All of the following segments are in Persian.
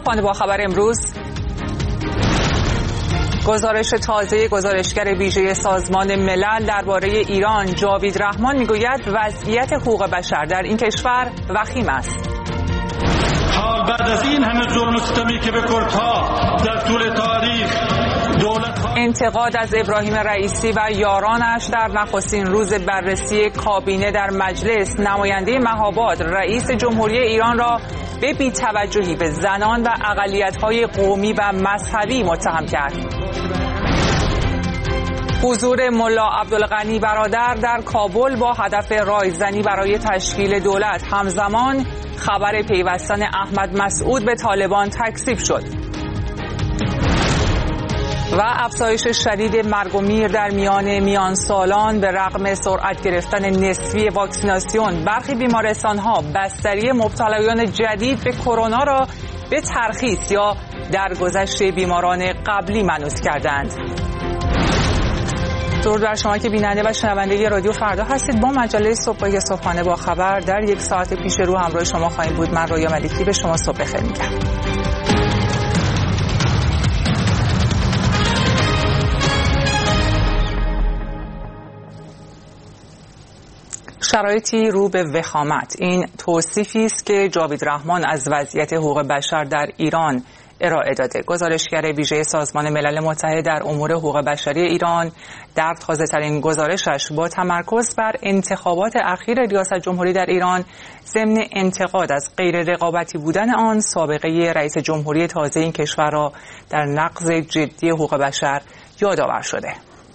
صبحانه با خبر امروز. گزارش تازه گزارشگر ویژه سازمان ملل درباره ایران جاوید رحمان میگوید وضعیت حقوق بشر در این کشور وخیم است. حال بعد از این همه ظلم و ستمی که به کردها در طول تاریخ انتقاد از ابراهیم رئیسی و یارانش در نخستین روز بررسی کابینه در مجلس. نماینده مهاباد رئیس جمهوری ایران را به بی‌توجهی به زنان و اقلیت‌های قومی و مذهبی متهم کرد. حضور ملا عبدالغنی برادر در کابل با هدف رایزنی برای تشکیل دولت. همزمان خبر پیوستن احمد مسعود به طالبان تکذیب شد. و افزایش شدید مرگ و میر در میان سالان به رغم سرعت گرفتن نسبی واکسیناسیون. برخی بیمارستان‌ها بستری مبتلایان جدید به کرونا را به ترخیص یا درگذشت بیماران قبلی منوط کردند. درود بر شما که بیننده و شنونده رادیو فردا هستید. با مجله صبحانه با خبر در یک ساعت پیش رو همراه شما خواهیم بود. من رویا ملکی به شما صبح بخیر میگم. شرایطی رو به وخامت. این توصیفی است که جاوید رحمان از وضعیت حقوق بشر در ایران ارائه داده. گزارشگر ویژه سازمان ملل متحد در امور حقوق بشری ایران در تازه‌ترین گزارشش با تمرکز بر انتخابات اخیر ریاست جمهوری در ایران ضمن انتقاد از غیر رقابتی بودن آن، سابقه رئیس جمهوری تازه این کشور را در نقض جدی حقوق بشر یادآور شده.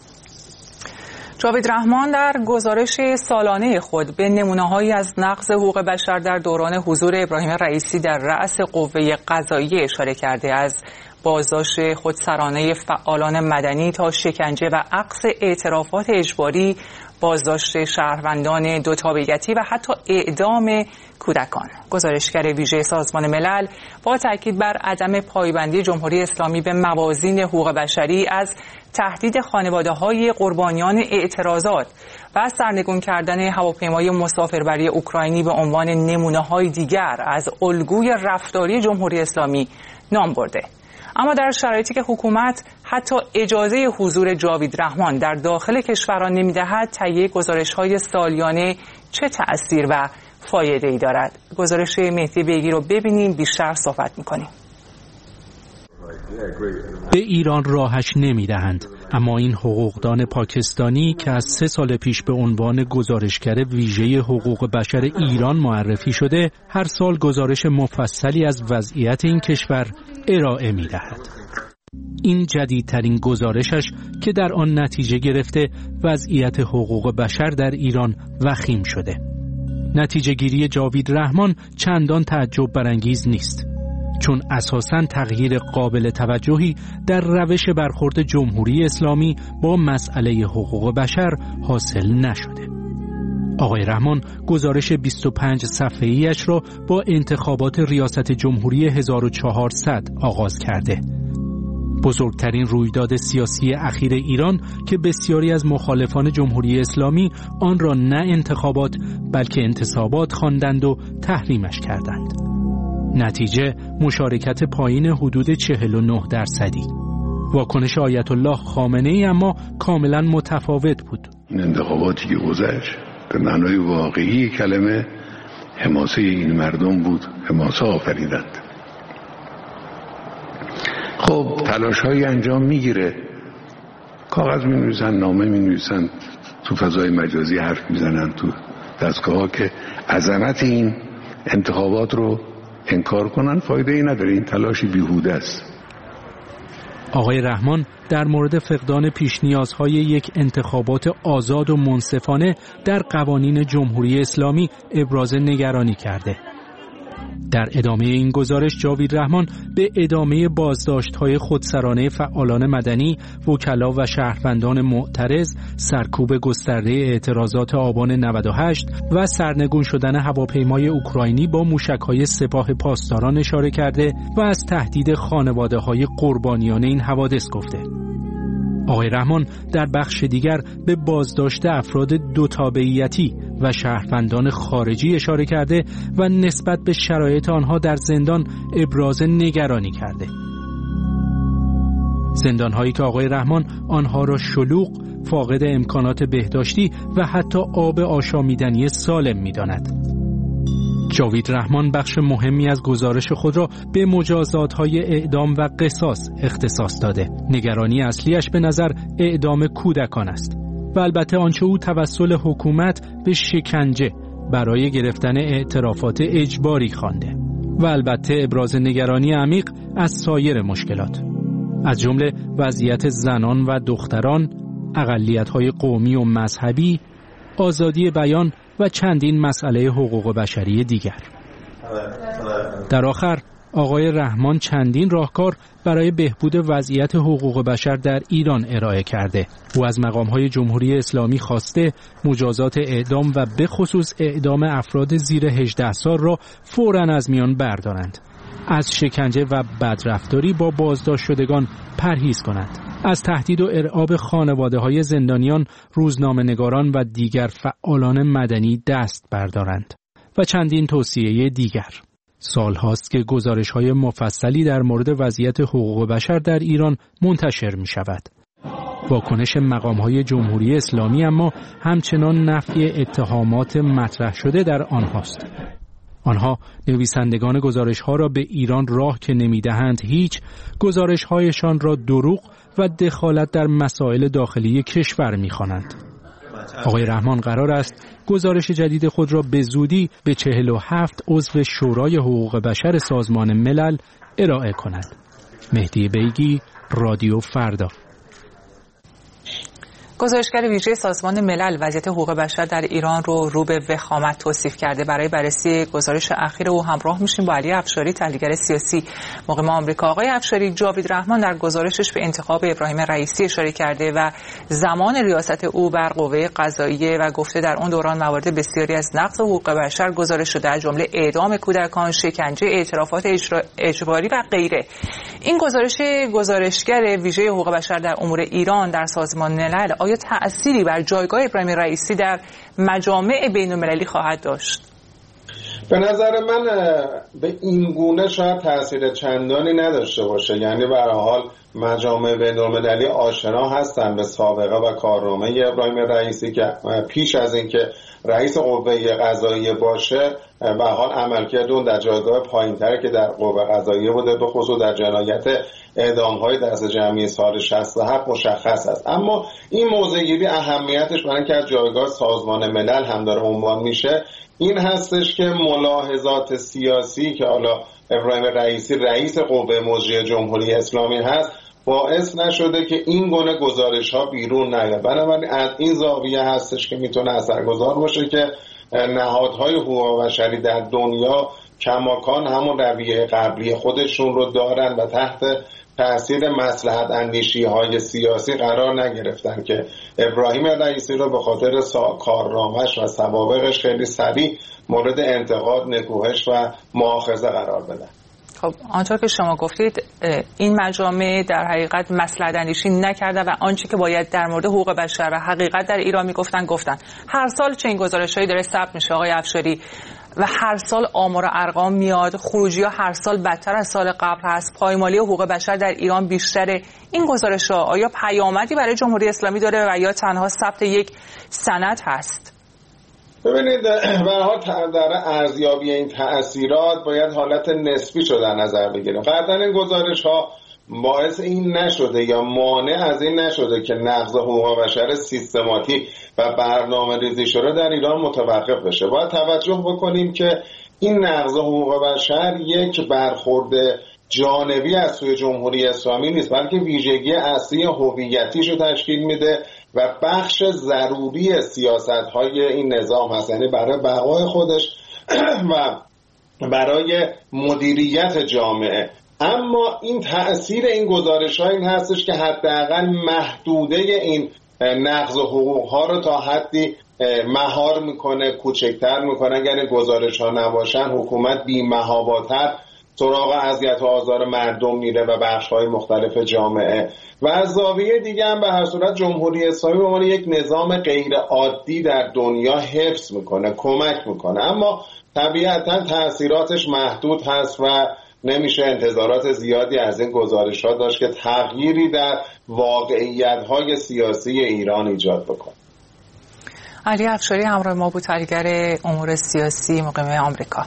جاوید رحمان در گزارش سالانه خود به نمونه‌هایی از نقض حقوق بشر در دوران حضور ابراهیم رئیسی در رأس قوه قضاییه اشاره کرده، از بازداشت خودسرانه فعالان مدنی تا شکنجه و عکس اعترافات اجباری، بازداشت شهروندان دو تابعیتی و حتی اعدام کودکان. گزارشگر ویژه سازمان ملل با تاکید بر عدم پایبندی جمهوری اسلامی به موازین حقوق بشری، از تهدید خانواده‌های قربانیان اعتراضات و سرنگون کردن هواپیمای مسافربری اوکراینی به عنوان نمونه‌های دیگر از الگوی رفتاری جمهوری اسلامی نام برده. اما در شرایطی که حکومت حتی اجازه حضور جاوید رحمان در داخل کشور را نمی‌دهد، تهیه گزارش‌های سالیانه چه تأثیر و فایده‌ای دارد؟ گزارش مهدی بیگی رو ببینیم، بیشتر صحبت می‌کنیم. به ایران راهش نمی‌دهند، اما این حقوقدان پاکستانی که از 3 سال پیش به عنوان گزارشگر ویژه حقوق بشر ایران معرفی شده، هر سال گزارش مفصلی از وضعیت این کشور ارائه می‌دهد. این جدیدترین گزارشش که در آن نتیجه گرفته وضعیت حقوق بشر در ایران وخیم شده. نتیجه گیری جاوید رحمان چندان تعجب برانگیز نیست، چون اساساً تغییر قابل توجهی در روش برخورد جمهوری اسلامی با مسئله حقوق بشر حاصل نشده. آقای رحمان گزارش 25 صفحه‌ایش را با انتخابات ریاست جمهوری 1400 آغاز کرده. بزرگترین رویداد سیاسی اخیر ایران که بسیاری از مخالفان جمهوری اسلامی آن را نه انتخابات بلکه انتصابات خواندند و تحریمش کردند. نتیجه مشارکت پایین حدود 49%. واکنش آیت الله خامنه‌ای اما کاملا متفاوت بود. این انتخاباتی که گذشت به معنای واقعی کلمه حماسه این مردم بود، حماسه آفریدند. خب تلاش‌هایی انجام میگیره، کاغذ می‌نویسن، نامه می‌نویسن، تو فضای مجازی حرف میزنن، تو دستگاه‌ها که عظمت این انتخابات رو انکار کنن، فایده ای نداره، این تلاشی بیهوده است. آقای رحمان در مورد فقدان پیش نیازهای یک انتخابات آزاد و منصفانه در قوانین جمهوری اسلامی ابراز نگرانی کرده. در ادامه این گزارش جاوید رحمان به ادامه بازداشت‌های خودسرانه فعالان مدنی، وکلا و شهروندان معترض، سرکوب گسترده اعتراضات آبان 98 و سرنگون شدن هواپیمای اوکراینی با موشک‌های سپاه پاسداران اشاره کرده و از تهدید خانواده‌های قربانیان این حوادث گفته. آقای رحمان در بخش دیگر به بازداشت افراد دو تابعیتی و شهروندان خارجی اشاره کرده و نسبت به شرایط آنها در زندان ابراز نگرانی کرده. زندان‌هایی که آقای رحمان آنها را شلوغ، فاقد امکانات بهداشتی و حتی آب آشامیدنی سالم می‌داند. جاوید رحمان بخش مهمی از گزارش خود را به مجازات‌های اعدام و قصاص اختصاص داده. نگرانی اصلیش به نظر اعدام کودکان است و البته آنچه او توسل حکومت به شکنجه برای گرفتن اعترافات اجباری خوانده و البته ابراز نگرانی عمیق از سایر مشکلات، از جمله وضعیت زنان و دختران، اقلیت‌های قومی و مذهبی، آزادی بیان و چندین مسئله حقوق بشری دیگر. در آخر آقای رحمان چندین راهکار برای بهبود وضعیت حقوق بشر در ایران ارائه کرده. او از مقام‌های جمهوری اسلامی خواسته مجازات اعدام و به خصوص اعدام افراد زیر 18 سال را فوراً از میان بردارند. از شکنجه و بدرفتاری با بازداشت شدگان پرهیز کنند. از تهدید و ارعاب خانواده‌های زندانیان، روزنامه‌نگاران و دیگر فعالان مدنی دست بردارند و چندین توصیه دیگر. سالهاست که گزارش‌های مفصلی در مورد وضعیت حقوق بشر در ایران منتشر می‌شود. واکنش مقام‌های جمهوری اسلامی اما همچنان نفی اتهامات مطرح شده در آنهاست. آنها نویسندگان گزارش‌ها را به ایران راه که نمی‌دهند، هیچ گزارش‌هایشان را دروغ و دخالت در مسائل داخلی کشور می‌خوانند. آقای رحمان قرار است گزارش جدید خود را به زودی به 47 عضو شورای حقوق بشر سازمان ملل ارائه کند. مهدی بیگی، رادیو فردا. گزارشگر ویژه سازمان ملل وضعیت حقوق بشر در ایران رو به وخامت توصیف کرده. برای بررسی گزارش اخیر او همراه میشیم با علی افشاری، تحلیلگر سیاسی مقیم آمریکا. آقای افشاری، جاوید رحمان در گزارشش به انتخاب ابراهیم رئیسی اشاره کرده و زمان ریاست او بر قوه قضاییه و گفته در اون دوران موارد بسیاری از نقض حقوق بشر گزارش شده، از جمله اعدام کودکان، شکنجه، اعترافات اجباری و غیره. این گزارشگر ویژه حقوق بشر در امور ایران در سازمان ملل آیا تأثیری بر جایگاه ابراهیم رئیسی در مجامع بین‌المللی خواهد داشت؟ به نظر من به این گونه شاید تأثیر چندانی نداشته باشه. یعنی به هر حال مجامع بین‌المللی آشنا هستن به سابقه و کارنامه ابراهیم رئیسی که پیش از اینکه رئیس قوه قضاییه باشه به هر حال عملکرد اون در جایگاه پایین‌تری که در قوه قضاییه بوده، به خصوص در جنایت اعدام‌های دست جمعی سال 67 مشخص است. اما این موضع‌گیری اهمیتش برای اینکه از جایگاه سازمان ملل هم داره عنوان میشه این هستش که ملاحظات سیاسی که حالا ابراهیم رئیسی رئیس قوه مجریه جمهوری اسلامی هست باعث نشده که این گونه گزارش‌ها بیرون نیاد. بنابراین از این زاویه هستش که میتونه اثرگذار باشه که نهادهای حقوق بشری در دنیا کماکان همون رویه قبلی خودشون رو دارن و تحت تأثیر مصلحت اندیشی‌های سیاسی قرار نگرفتن که ابراهیم رئیسی رو به خاطر کارنامه‌اش و سوابقش خیلی سریع مورد انتقاد، نکوهش و مؤاخذه قرار بدن. خب آنطور که شما گفتید این مجامع در حقیقت مصلحت اندیشی نکرده و آنچه که باید در مورد حقوق بشر و حقیقت در ایران میگفتن گفتن. هر سال چنین گزارش‌هایی داره ثبت میشه آقای افشاری و هر سال آمار و ارقام میاد، خروجی‌ها هر سال بدتر از سال قبل هست، پایمالی حقوق بشر در ایران بیشتره. این گزارش‌ها آیا پیامدی برای جمهوری اسلامی داره و یا تنها ثبت یک سند هست؟ ببینید به هر حال در ارزیابی این تأثیرات باید حالت نسبی رو در نظر بگیریم. قطعاً این گزارش‌ها باعث این نشده یا مانع از این نشده که نقض حقوق بشر سیستماتیک و برنامه‌ریزی شده در ایران متوقف بشه. باید توجه بکنیم که این نقض حقوق بشر یک برخورد جانبی از سوی جمهوری اسلامی نیست، بلکه ویژگی اصلی هویتیش رو تشکیل میده و بخش ضروری سیاست‌های این نظام هست. یعنی برای بقای خودش و برای مدیریت جامعه. اما این تأثیر این گزارش‌ها این هستش که حداقل محدوده این نقض حقوق‌ها رو تا حدی مهار میکنه، کوچکتر میکنه. اگر گزارش‌ها نباشن حکومت بی‌محاباتر سراغ اذیت و آزار مردم میره و بخش‌های مختلف جامعه و از زاویه دیگه هم به هر صورت جمهوری اسلامی به عنوان یک نظام غیر عادی در دنیا حفظ میکنه، کمک میکنه، اما طبیعتاً تأثیراتش محدود هست و نمیشه انتظارات زیادی از این گزارش‌ها داشت که تغییری در واقعیت‌های سیاسی ایران ایجاد بکنه. علی افشاری همراه ما بود، تحلیلگر امور سیاسی مقیم آمریکا.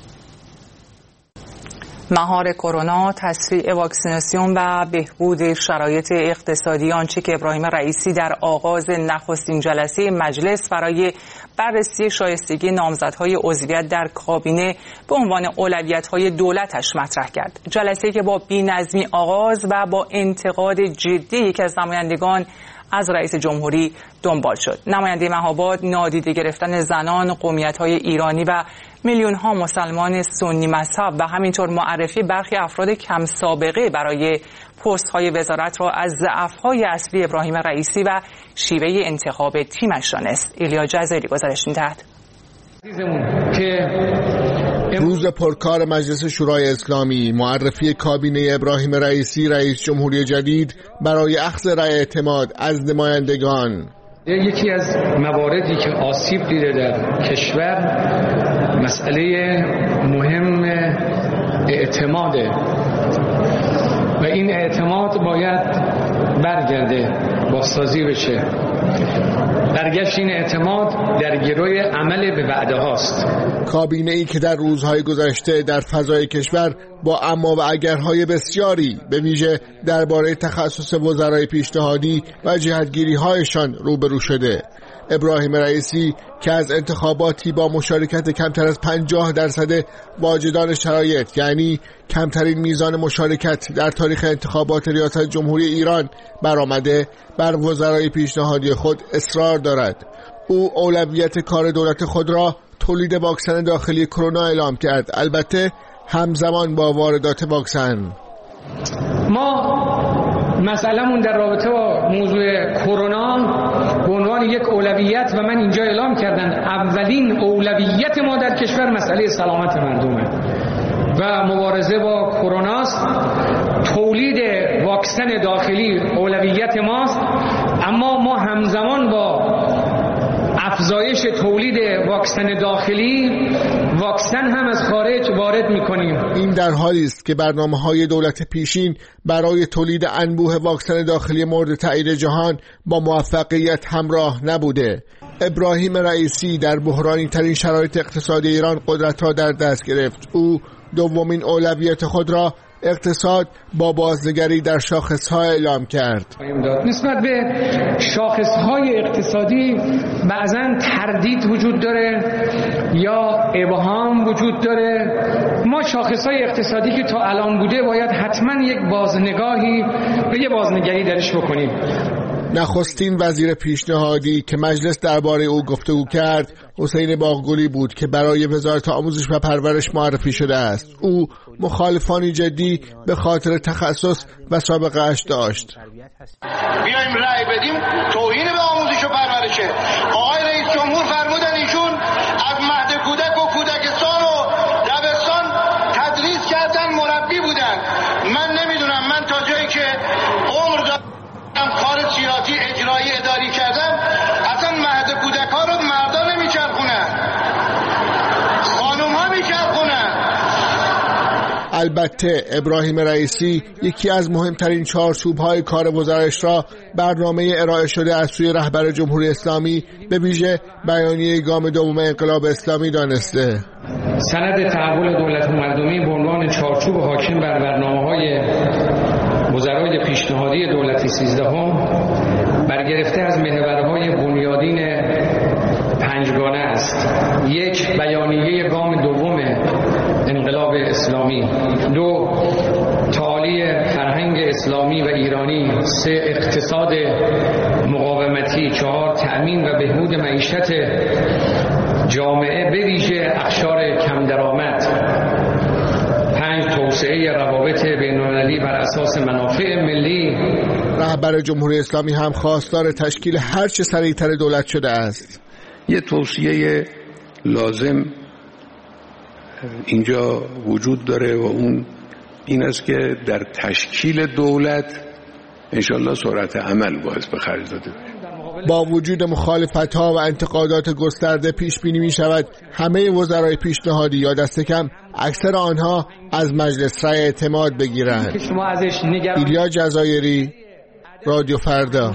مهار کرونا، تسریع واکسیناسیون و بهبود شرایط اقتصادی، آنچه که ابراهیم رئیسی در آغاز نخستین جلسه مجلس برای بررسی شایستگی نامزدهای عضویت در کابینه به عنوان اولویت‌های دولتش مطرح کرد. جلسه‌ای که با بی‌نظمی آغاز و با انتقاد جدی یکی از نمایندگان از رئیس جمهوری دنبال شد. نماینده مهاباد نادیده گرفتن زنان، قومیت‌های ایرانی و میلیون‌ها مسلمان سنی مذهب و همینطور معرفی برخی افراد کم سابقه برای پست‌های وزارت را از ضعف‌های اصلی ابراهیم رئیسی و شیوه انتخاب تیمش دانست. ایلیا جزیری گزارش می‌دهد. روز پرکار مجلس شورای اسلامی، معرفی کابینه ابراهیم رئیسی رئیس جمهوری جدید برای اخذ رأی اعتماد از نمایندگان. یکی از مواردی که آسیب دیده در کشور مسئله مهم اعتماده و این اعتماد باید برگرده، بازسازی بشه. برگشت این اعتماد در گروی عمل به وعده هاست. کابینه ای که در روزهای گذشته در فضای کشور با اما و اگرهای بسیاری به ویژه درباره تخصص وزرای پیشنهادی و جهتگیری هایشان روبرو شده. ابراهیم رئیسی که از انتخاباتی با مشارکت کمتر از 50% واجدان شرایط، یعنی کمترین میزان مشارکت در تاریخ انتخابات ریاست جمهوری ایران برآمده، بر وزرای پیشنهادی خود اصرار دارد. او اولویت کار دولت خود را تولید واکسن داخلی کرونا اعلام کرد، البته همزمان با واردات واکسن. ما مسئله‌مون در رابطه با موضوع کرونا به عنوان یک اولویت و من اینجا اعلام کردم اولین اولویت ما در کشور مسئله سلامت مردمه و مبارزه با کرونا است. تولید واکسن داخلی اولویت ماست، اما ما همزمان با افزایش تولید واکسن داخلی واکسن هم از خارج وارد می‌کنیم. این در حالی است که برنامه‌های دولت پیشین برای تولید انبوه واکسن داخلی مورد تایید جهان با موفقیت همراه نبوده. ابراهیم رئیسی در بحرانی ترین شرایط اقتصادی ایران قدرت را در دست گرفت. او دومین اولویت خود را اقتصاد با بازنگری در شاخص‌ها اعلام کرد. نسبت به شاخص‌های اقتصادی بعضاً تردید وجود داره یا ابهام وجود داره. ما شاخص‌های اقتصادی که تا الان بوده باید حتماً یک بازنگاهی و یک بازنگری درش بکنیم. نخستین وزیر پیشنهادی که مجلس درباره او گفتگو کرد حسین باغگلی بود که برای وزارت آموزش و پرورش معرفی شده است. او مخالفانی جدی به خاطر تخصص و سابقه اش داشت. بیایم رأی بدیم توهین به آموزش و پرورشه. آقای رئیس جمهور فرمودن ایشون از مهد کودک و کودکستان و دبستان تدریس کردن، مربی بودن. من نمیدونم، من تا جایی که عمر دارم کار سیاسی اجرایی اداری کردم، اصلا مهد کودک ها رو مردا نمیچرخونن، خانوم ها میچرخونن. البته ابراهیم رئیسی یکی از مهمترین چارچوب‌های کار وزارش را برنامه ارائه شده از سوی رهبر جمهوری اسلامی به ویژه بیانیه گام دوم انقلاب اسلامی دانسته. سند تحول دولت مردمی به عنوان چارچوب حاکم بر برنامه‌های وزرای پیشنهادی دولت 13 برگرفته از محورهای بنیادین پنجگانه است. 1. بیانیه گام دوم انقلاب اسلامی. 2. تعالی فرهنگ اسلامی و ایرانی. 3. اقتصاد مقاومتی. 4. تأمین و بهبود معیشت جامعه به ویژه اقشار کم درآمد. 5. توسعه روابط بین‌المللی بر اساس منافع ملی. رهبر جمهوری اسلامی هم خواستار تشکیل هرچه سریعتر دولت شده است. یه توصیه لازم اینجا وجود داره و اون این است که در تشکیل دولت انشالله سرعت عمل باعث به خرج داده بشه. با وجود مخالفت‌ها و انتقادات گسترده پیش بینی می‌شود همه وزرای پیشنهادی یا دست کم اکثر آنها از مجلس رأی اعتماد بگیرند. ایلیا جزایری، رادیو فردا.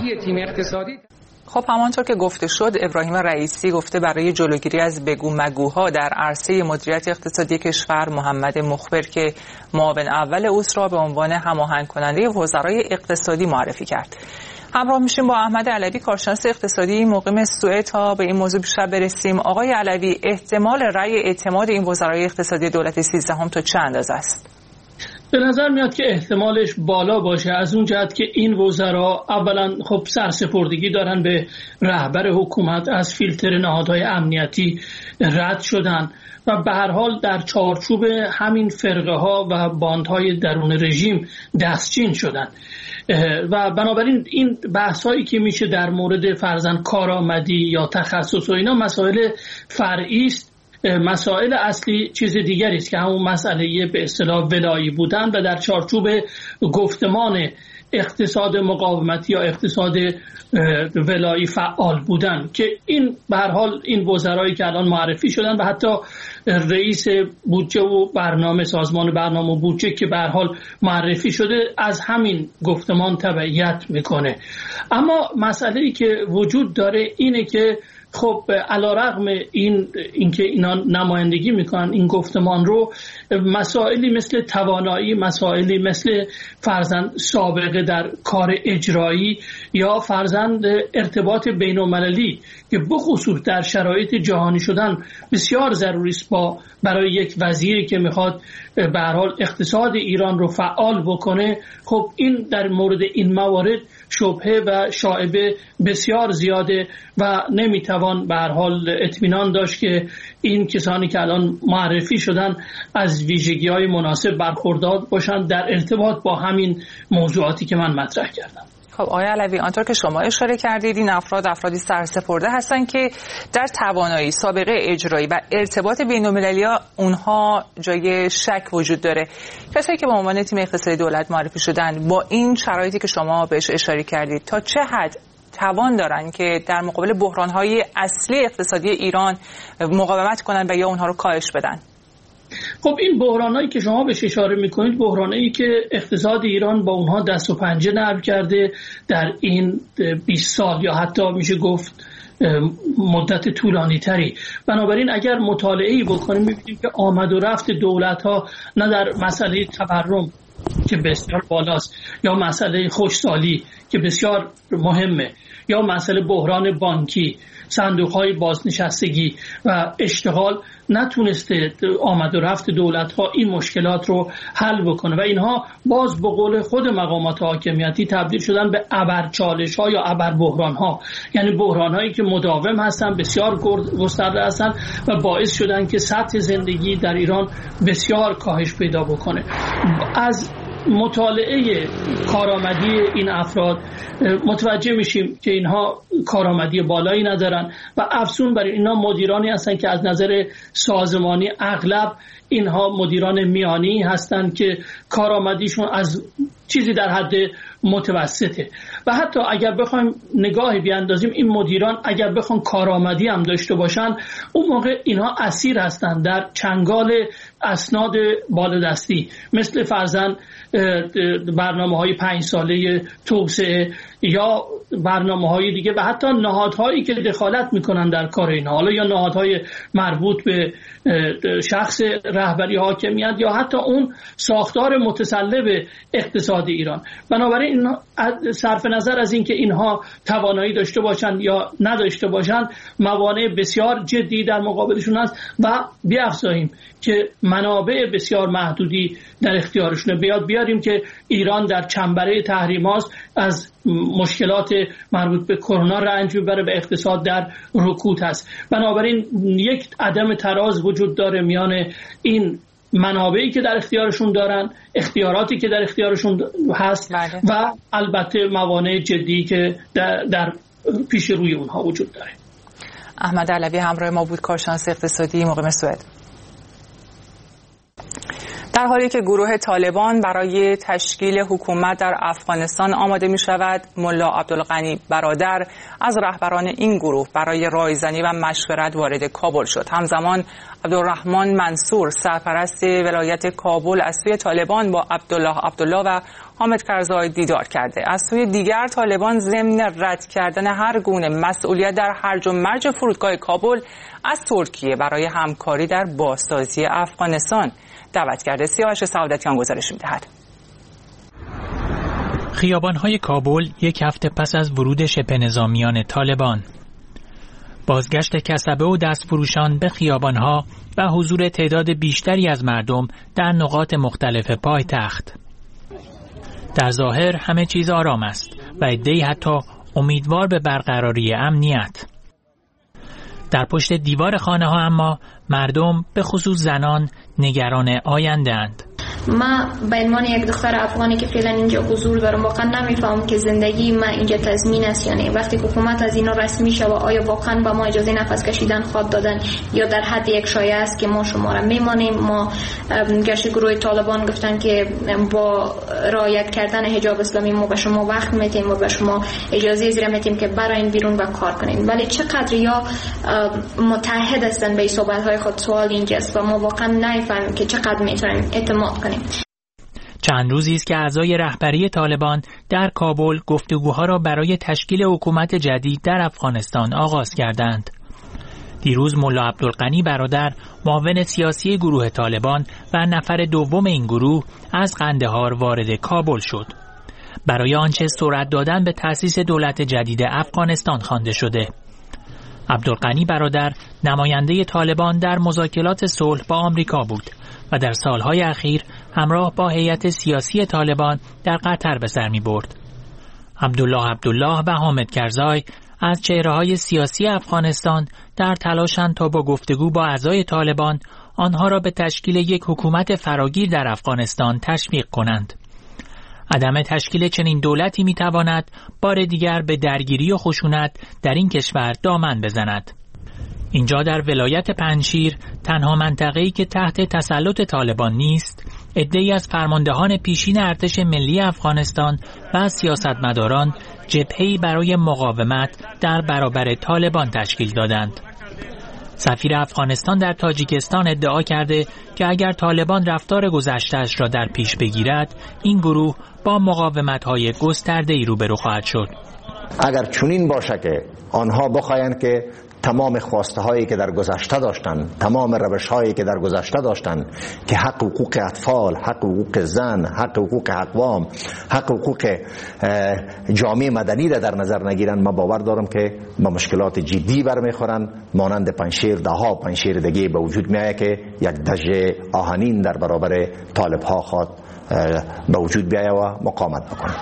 خب همانطور که گفته شد، ابراهیم رئیسی گفته برای جلوگیری از بگو مگوها در عرصه مدیریت اقتصادی کشور محمد مخبر که معاون اول اوست را به عنوان هماهنگ کننده وزرای اقتصادی معرفی کرد. همراه میشیم با احمد علوی، کارشناس اقتصادی مقیم سوئد، تا به این موضوع بیشتر برسیم. آقای علوی، احتمال رأی اعتماد این وزرای اقتصادی دولت 13 تا چه اندازه است؟ به نظر میاد که احتمالش بالا باشه، از اون جهت که این وزرا اولا خب سرسپردگی دارن به رهبر حکومت، از فیلتر نهادهای امنیتی رد شدن و به هر حال در چارچوب همین فرقه ها و باندهای درون رژیم دستچین شدن و بنابراین این بحث هایی که میشه در مورد فرضاً کارآمدی یا تخصص و اینا مسائل فرعی است. مسائل اصلی چیز دیگری است که همون مسئله به اصطلاح ولایی بودن و در چارچوب گفتمان اقتصاد مقاومتی یا اقتصاد ولایی فعال بودن که این به هر حال این وزرایی که الان معرفی شدن و حتی رئیس بودجه و برنامه سازمان برنامه و بودجه که به هر حال معرفی شده از همین گفتمان تبعیت میکنه. اما مسئله‌ای که وجود داره اینه که خب علیرغم اینکه اینا نمایندگی میکنن این گفتمان رو، مسائلی مثل توانایی، مسائلی مثل فرضاً سابقه در کار اجرایی یا فرضاً ارتباط بین‌المللی که بخصوص در شرایط جهانی شدن بسیار ضروری است برای یک وزیری که میخواد به هر حال اقتصاد ایران رو فعال بکنه، خب این در مورد این موارد شبهه و شایبه بسیار زیاده و نمیتوان به هر حال اطمینان داشت که این کسانی که الان معرفی شدن از ویژگی‌های مناسب برخوردار باشند در ارتباط با همین موضوعاتی که من مطرح کردم. خب آقای علوی، آنطور که شما اشاره کردید این افرادی سرسپرده هستند که در توانایی، سابقه اجرایی و ارتباط بین‌المللی اونها جای شک وجود داره. کسایی که به عنوان تیم اقتصادی دولت معرفی شدن با این شرایطی که شما بهش اشاره کردید تا چه حد توان دارن که در مقابل بحران‌های اصلی اقتصادی ایران مقاومت کنن و یا اونها رو کاهش بدن؟ خب این بحرانایی که شما بهش اشاره میکنید بحرانایی که اقتصاد ایران با اونها دست و پنجه نرم کرده در این 20 سال یا حتی میشه گفت مدت طولانی تری. بنابراین اگر مطالعه‌ای بکنیم میبینیم که آمد و رفت دولت‌ها نه در مسئله تورم که بسیار بالاست یا مسئله خوشسالی که بسیار مهمه یا مسئله بحران بانکی، صندوق‌های بازنشستگی و اشتغال نتونسته آمد و رفت دولت‌ها این مشکلات رو حل بکنه و اینها باز به قول خود مقامات حاکمیتی تبدیل شدن به ابرچالش‌ها یا ابربحران‌ها، یعنی بحران‌هایی که مداوم هستن، بسیار گسترده هستن و باعث شدن که سطح زندگی در ایران بسیار کاهش پیدا بکنه. از مطالعه کارآمدی این افراد متوجه میشیم که اینها کارآمدی بالایی ندارن و افزون بر اینا مدیرانی هستن که از نظر سازمانی اغلب اینها مدیران میانی هستند که کارآمدیشون از چیزی در حد متوسطه و حتی اگر بخوایم نگاهی بیاندازیم این مدیران اگر بخوان کارآمدی هم داشته باشن اون موقع اینها اسیر هستند در چنگال اسناد بالادستی مثل فرضاً برنامه‌های 5 ساله توسعه یا برنامه‌های دیگه و حتی نهادهایی که دخالت میکنن در کار اینها، حالا یا نهادهای مربوط به شخص رهبری حاکمیت یا حتی اون ساختار متسلب اقتصاد ایران. بنابراین صرف نظر از اینکه اینها توانایی داشته باشند یا نداشته باشند موانع بسیار جدی در مقابلشون است و بیافزاییم که منابع بسیار محدودی در اختیارشونه. بیاریم که ایران در چنبره تحریم هاست، از مشکلات مربوط به کرونا رنج میبره و اقتصاد در رکود هست. بنابراین یک عدم تراز وجود داره میان این منابعی که در اختیارشون دارن، اختیاراتی که در اختیارشون هست و البته موانع جدی که در پیش روی اونها وجود داره. احمد علوی همراه ما بود، کارشناس اقتصادی مقیم سوئد. در حالی که گروه طالبان برای تشکیل حکومت در افغانستان آماده می شود، ملا عبدالغنی برادر از رهبران این گروه برای رایزنی و مشورت وارد کابل شد. همزمان عبدالرحمن منصور سرپرست ولایت کابل از سوی طالبان با عبدالله و حامد کرزای دیدار کرده. از سوی دیگر طالبان ضمن رد کردن هر گونه مسئولیت در هرج و مرج فرودگاه کابل از ترکیه برای همکاری در بازسازی افغانستان دعوت کرده. سیاوش سعادتیان گزارش می‌دهد. خیابان‌های کابل یک هفته پس از ورود شبه نظامیان طالبان، بازگشت کسبه و دستفروشان به خیابان‌ها و حضور تعداد بیشتری از مردم در نقاط مختلف پایتخت. در ظاهر همه چیز آرام است و عده‌ای حتی امیدوار به برقراری امنیت. در پشت دیوار خانه ها اما مردم به خصوص زنان نگران آینده اند. من به عنوان یک دختر افغانی که فعلا اینجا حضور دارم واقعا نمیفهمم که زندگی من اینجا تضمین است یا نه. وقتی حکومت از اینا رسمی شود آیا واقعا به ما اجازه نفس کشیدن خواهد دادن یا در حد یک شایعه است که ما شما را میمانیم. ما گشت گروه طالبان گفتن که با رعایت کردن حجاب اسلامی ما به شما وقت میدیم و به شما اجازه زیر میدیم که براین بیرون و کار کنین، ولی چقدر یا متحد هستن به صحبت‌های خود. سوال اینجاست و ما واقعا نمیفهمیم که چقدر میتونیم اعتماد کنیم. چند روزی است که اعضای رهبری طالبان در کابل گفتگوها را برای تشکیل حکومت جدید در افغانستان آغاز کردند. دیروز ملا عبدالغنی برادر معاون سیاسی گروه طالبان و نفر دوم این گروه از قندهار وارد کابل شد. برای آنچه سرعت دادن به تأسیس دولت جدید افغانستان خوانده شده. عبدالغنی برادر نماینده طالبان در مذاکرات صلح با آمریکا بود و در سالهای اخیر همراه با هیئت سیاسی طالبان در قطر به سر می برد. عبدالله و حامد کرزای از چهره‌های سیاسی افغانستان در تلاشند تا با گفتگو با اعضای طالبان آنها را به تشکیل یک حکومت فراگیر در افغانستان تشویق کنند. عدم تشکیل چنین دولتی می تواند بار دیگر به درگیری و خشونت در این کشور دامن بزند. اینجا در ولایت پنجشیر، تنها منطقه‌ای که تحت تسلط طالبان نیست، عده‌ای از فرماندهان پیشین ارتش ملی افغانستان و سیاستمداران جبهه‌ای برای مقاومت در برابر طالبان تشکیل دادند. سفیر افغانستان در تاجیکستان ادعا کرده که اگر طالبان رفتار گذشته‌اش را در پیش بگیرد، این گروه با مقاومت‌های گسترده‌ای روبرو خواهد شد. اگر چنین باشه که آنها بخواهند که تمام خواسته هایی که در گذشته داشتن، تمام روش هایی که در گذشته داشتن که حق حقوق اطفال، حق حقوق زن، حق حقوق اقوام، حق حقوق جامعه مدنی را در نظر نگیرن، ما باور دارم که با مشکلات جدی برمیخورن. مانند پنجشیر، دهها پنجشیر دیگه به وجود میآید که یک دژ آهنین در برابر طالب ها خواد به وجود بیاید و مقاومت بکنه.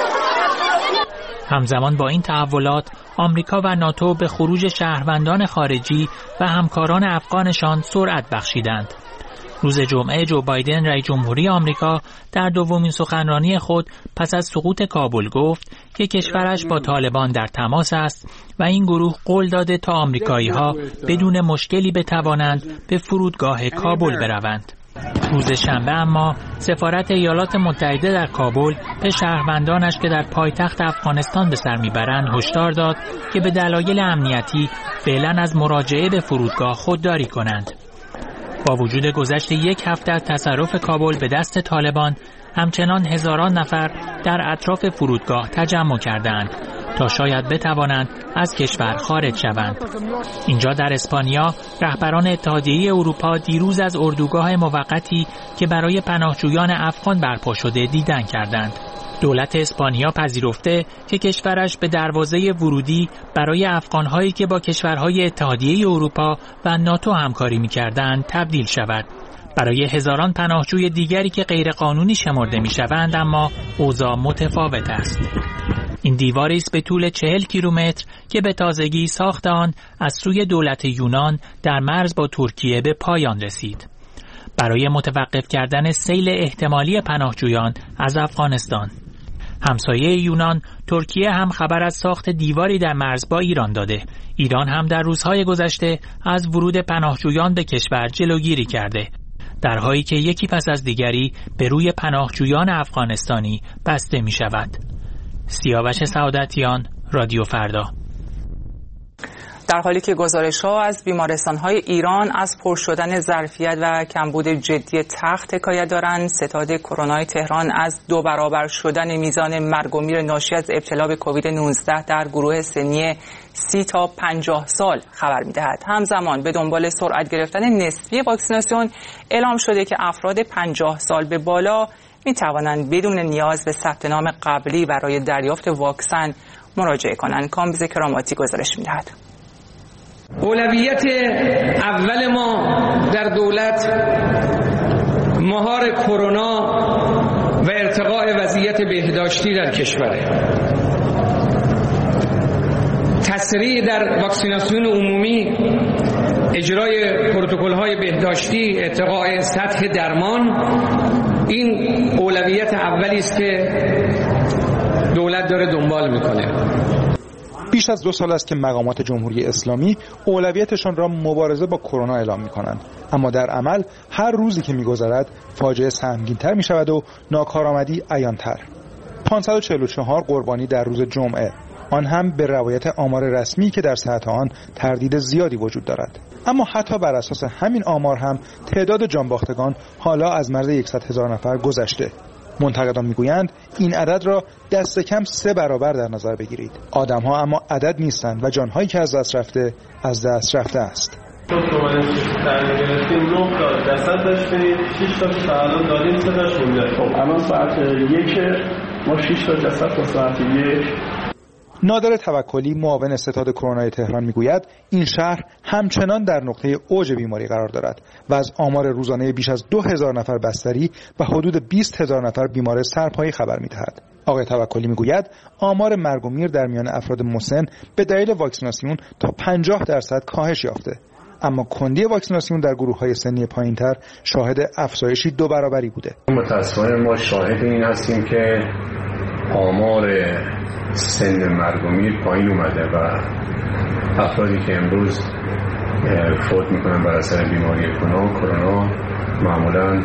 همزمان با این تحولات، آمریکا و ناتو به خروج شهروندان خارجی و همکاران افغانشان سرعت بخشیدند. روز جمعه جو بایدن رئیس جمهوری آمریکا در دومین سخنرانی خود پس از سقوط کابل گفت که کشورش با طالبان در تماس است و این گروه قول داده تا آمریکایی‌ها بدون مشکلی بتوانند به فرودگاه کابل بروند. روز شنبه اما سفارت ایالات متحده در کابل به شهروندانش که در پایتخت افغانستان به سر میبرند هشدار داد که به دلایل امنیتی فعلا از مراجعه به فرودگاه خودداری کنند. با وجود گذشت یک هفته از تصرف کابل به دست طالبان، همچنان هزاران نفر در اطراف فرودگاه تجمع کردند تا شاید بتوانند از کشور خارج شوند. اینجا در اسپانیا رهبران اتحادیه اروپا دیروز از اردوگاه موقتی که برای پناهجویان افغان برپا شده دیدن کردند. دولت اسپانیا پذیرفته که کشورش به دروازه ورودی برای افغان‌هایی که با کشورهای اتحادیه اروپا و ناتو همکاری می‌کردند تبدیل شود. برای هزاران پناهجوی دیگری که غیرقانونی شمرده می‌شوند اما اوضاع متفاوت است. این دیواری است به طول 40 کیلومتر که به تازگی ساخت آن از سوی دولت یونان در مرز با ترکیه به پایان رسید. برای متوقف کردن سیل احتمالی پناهجویان از افغانستان. همسایه یونان، ترکیه هم خبر از ساخت دیواری در مرز با ایران داده. ایران هم در روزهای گذشته از ورود پناهجویان به کشور جلوگیری کرده. درهایی که یکی پس از دیگری به روی پناهجویان افغانستانی بسته می شود. سیاوش سعادتیان، رادیو فردا. در حالی که گزارش‌ها از بیمارستان‌های ایران از پر شدن ظرفیت و کمبود جدی تخت حکایت دارند، ستاد کرونا تهران از 2 برابر شدن میزان مرگ و میر ناشی از ابتلا به کووید 19 در گروه سنی 30 تا 50 سال خبر می‌دهد. همزمان به دنبال سرعت گرفتن نسبی واکسیناسیون اعلام شده که افراد 50 سال به بالا می‌توانند بدون نیاز به ثبت نام قبلی برای دریافت واکسن مراجعه کنند. کامبیز کراماتی گزارش می‌دهد. اولویت اول ما در دولت مهار کرونا و ارتقاء وضعیت بهداشتی در کشوره. تسریع در واکسیناسیون عمومی، اجرای پروتکل‌های بهداشتی، ارتقاء سطح درمان، این اولویت اولی است که دولت داره دنبال میکنه. بیش از 2 سال است که مقامات جمهوری اسلامی اولویتشان را مبارزه با کرونا اعلام می‌کنند، اما در عمل هر روزی که می‌گذرد فاجعه سنگین‌تر می‌شود و ناکارآمدی عیان‌تر. 544 قربانی در روز جمعه، آن هم به روایت آمار رسمی که در سطح آن تردید زیادی وجود دارد. اما حتی بر اساس همین آمار هم تعداد جانباختگان حالا از مرز 100,000 نفر گذشته. منتقدان میگویند این عدد را دست کم 3 برابر در نظر بگیرید. آدم‌ها اما عدد نیستند و جان‌هایی که از دست رفته از دست رفته است. تو گرفتیم 9 تا جسد داشتیم، 6 تا تا الان داریم، 3 تاش مونده. خب الان ساعت 1 ما 6 تا جسد تا ساعت 1. نادر توکلی معاون ستاد کرونا تهران میگوید این شهر همچنان در نقطه اوج بیماری قرار دارد و از آمار روزانه بیش از 2000 نفر بستری و حدود 20,000 نفر بیمار سرپایی خبر میدهد. آقای توکلی میگوید آمار مرگ و میر در میان افراد مسن به دلیل واکسیناسیون تا 50% کاهش یافته، اما کندی واکسیناسیون در گروه‌های سنی پایین‌تر شاهد افزایشی 2 برابری بوده. متأسفانه ما شاهد این هستیم که آمار سن مرگ و میر پایین اومده و افرادی که امروز فوت میکنن بر اثر بیماری کرونا معمولا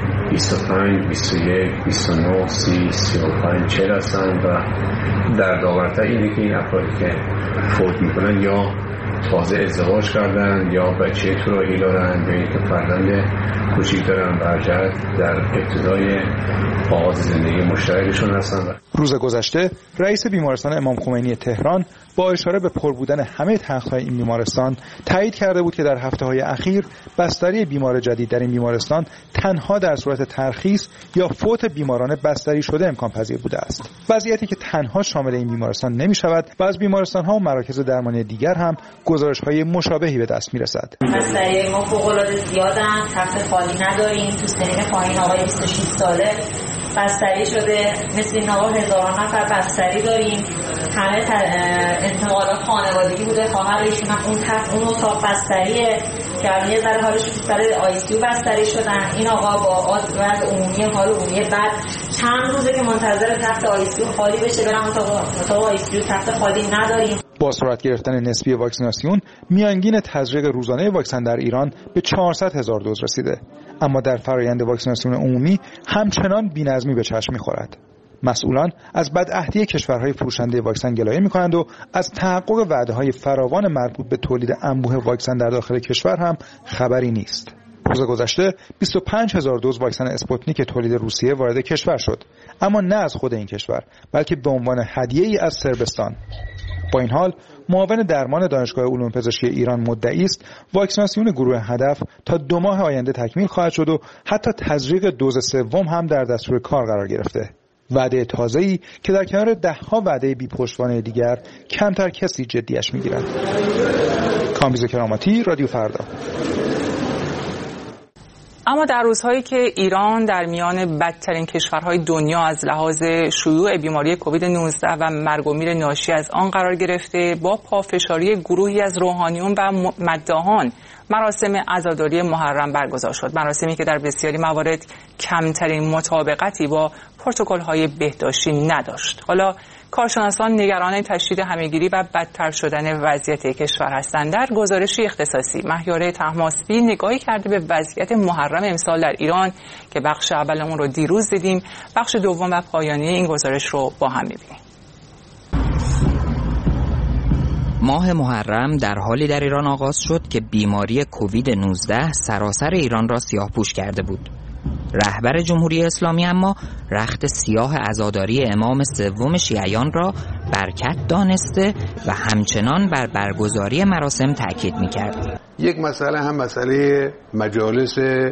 25, 21, 29, 30, 35, 40 هستن و در داورتر اینه که این افرادی که فوت میکنن یا تازه ازدواج کردن یا بچه طوراهی دارن یا اینکه فرزند کوچیک دارن برجت در ابتدای آغاز زندگی مشترکشون هستن. روز گذشته رئیس بیمارستان امام خمینی تهران با اشاره به پر بودن همه تخت‌های این بیمارستان تایید کرده بود که در هفته‌های اخیر بستری بیمار جدید در این بیمارستان تنها در صورت ترخیص یا فوت بیماران بستری شده امکان پذیر بوده است. وضعیتی که تنها شامل این بیمارستان نمی‌شود و از بیمارستان‌ها و مراکز درمانی دیگر هم گزارش‌های مشابهی به دست می‌رسد. بستری ما فوق‌العاده زیادن، تخت خالی نداریم، تو سنین پایین آقای 26 ساله بستری شده، مثل این آقا هزاران نفر بستری داریم. همه انتقالات خانوادگی بوده، خواهر ایشون هم اون اتاق بستریه که یه ذره حالش سر آی سی یو بستری شدن. این آقا با وضع عمومی حال عمومی بعد چند روزه که منتظر تخت آی سی یو خالی بشه برن اتاق آی سی یو تخت خالی نداریم. با سرعت گرفتن نسبی واکسیناسیون میانگین تزریق روزانه واکسن در ایران به 400,000 دوز رسیده، اما در فرایند واکسیناسیون عمومی همچنان بی‌نظمی به چشم می‌خورد. مسئولان از بدعهدی کشورهای فروشنده واکسن گلایه می‌کنند و از تحقق وعده‌های فراوان مربوط به تولید انبوه واکسن در داخل کشور هم خبری نیست. روز گذشته 25,000 دوز واکسن اسپوتنیک تولید روسیه وارد کشور شد، اما نه از خود این کشور بلکه به عنوان هدیه‌ای از صربستان. با این حال معاون درمان دانشگاه علوم پزشکی ایران مدعی است واکسیناسیون گروه هدف تا 2 ماه آینده تکمیل خواهد شد و حتی تزریق دوز سوم هم در دستور کار قرار گرفته. وعده تازه‌ای که در کنار 10 وعده بی پشتوانه دیگر کمتر کسی جدیش می‌گیرد. کامبیز کراماتی، رادیو فردا. اما در روزهایی که ایران در میان بدترین کشورهای دنیا از لحاظ شیوع بیماری کووید 19 و مرگ و میر ناشی از آن قرار گرفته، با پافشاری گروهی از روحانیون و مداحان مراسم عزاداری محرم برگزار شد. مراسمی که در بسیاری موارد کمترین مطابقتی با پروتکل‌های بهداشتی نداشت. حالا کارشناسان نگران تشدید همه‌گیری و بدتر شدن وضعیت کشور هستند. در گزارشی اختصاصی مهیاره طهماسبی نگاهی کرده به وضعیت محرم امسال در ایران که بخش اول اون رو دیروز دیدیم. بخش دوم و پایانی این گزارش رو با هم می‌بینیم. ماه محرم در حالی در ایران آغاز شد که بیماری کووید 19 سراسر ایران را سیاه‌پوش کرده بود. رهبر جمهوری اسلامی اما رخت سیاه عزاداری امام سوم شیعیان را برکت دانسته و همچنان بر برگزاری مراسم تاکید می‌کرد. یک مسئله هم مسئله مجالس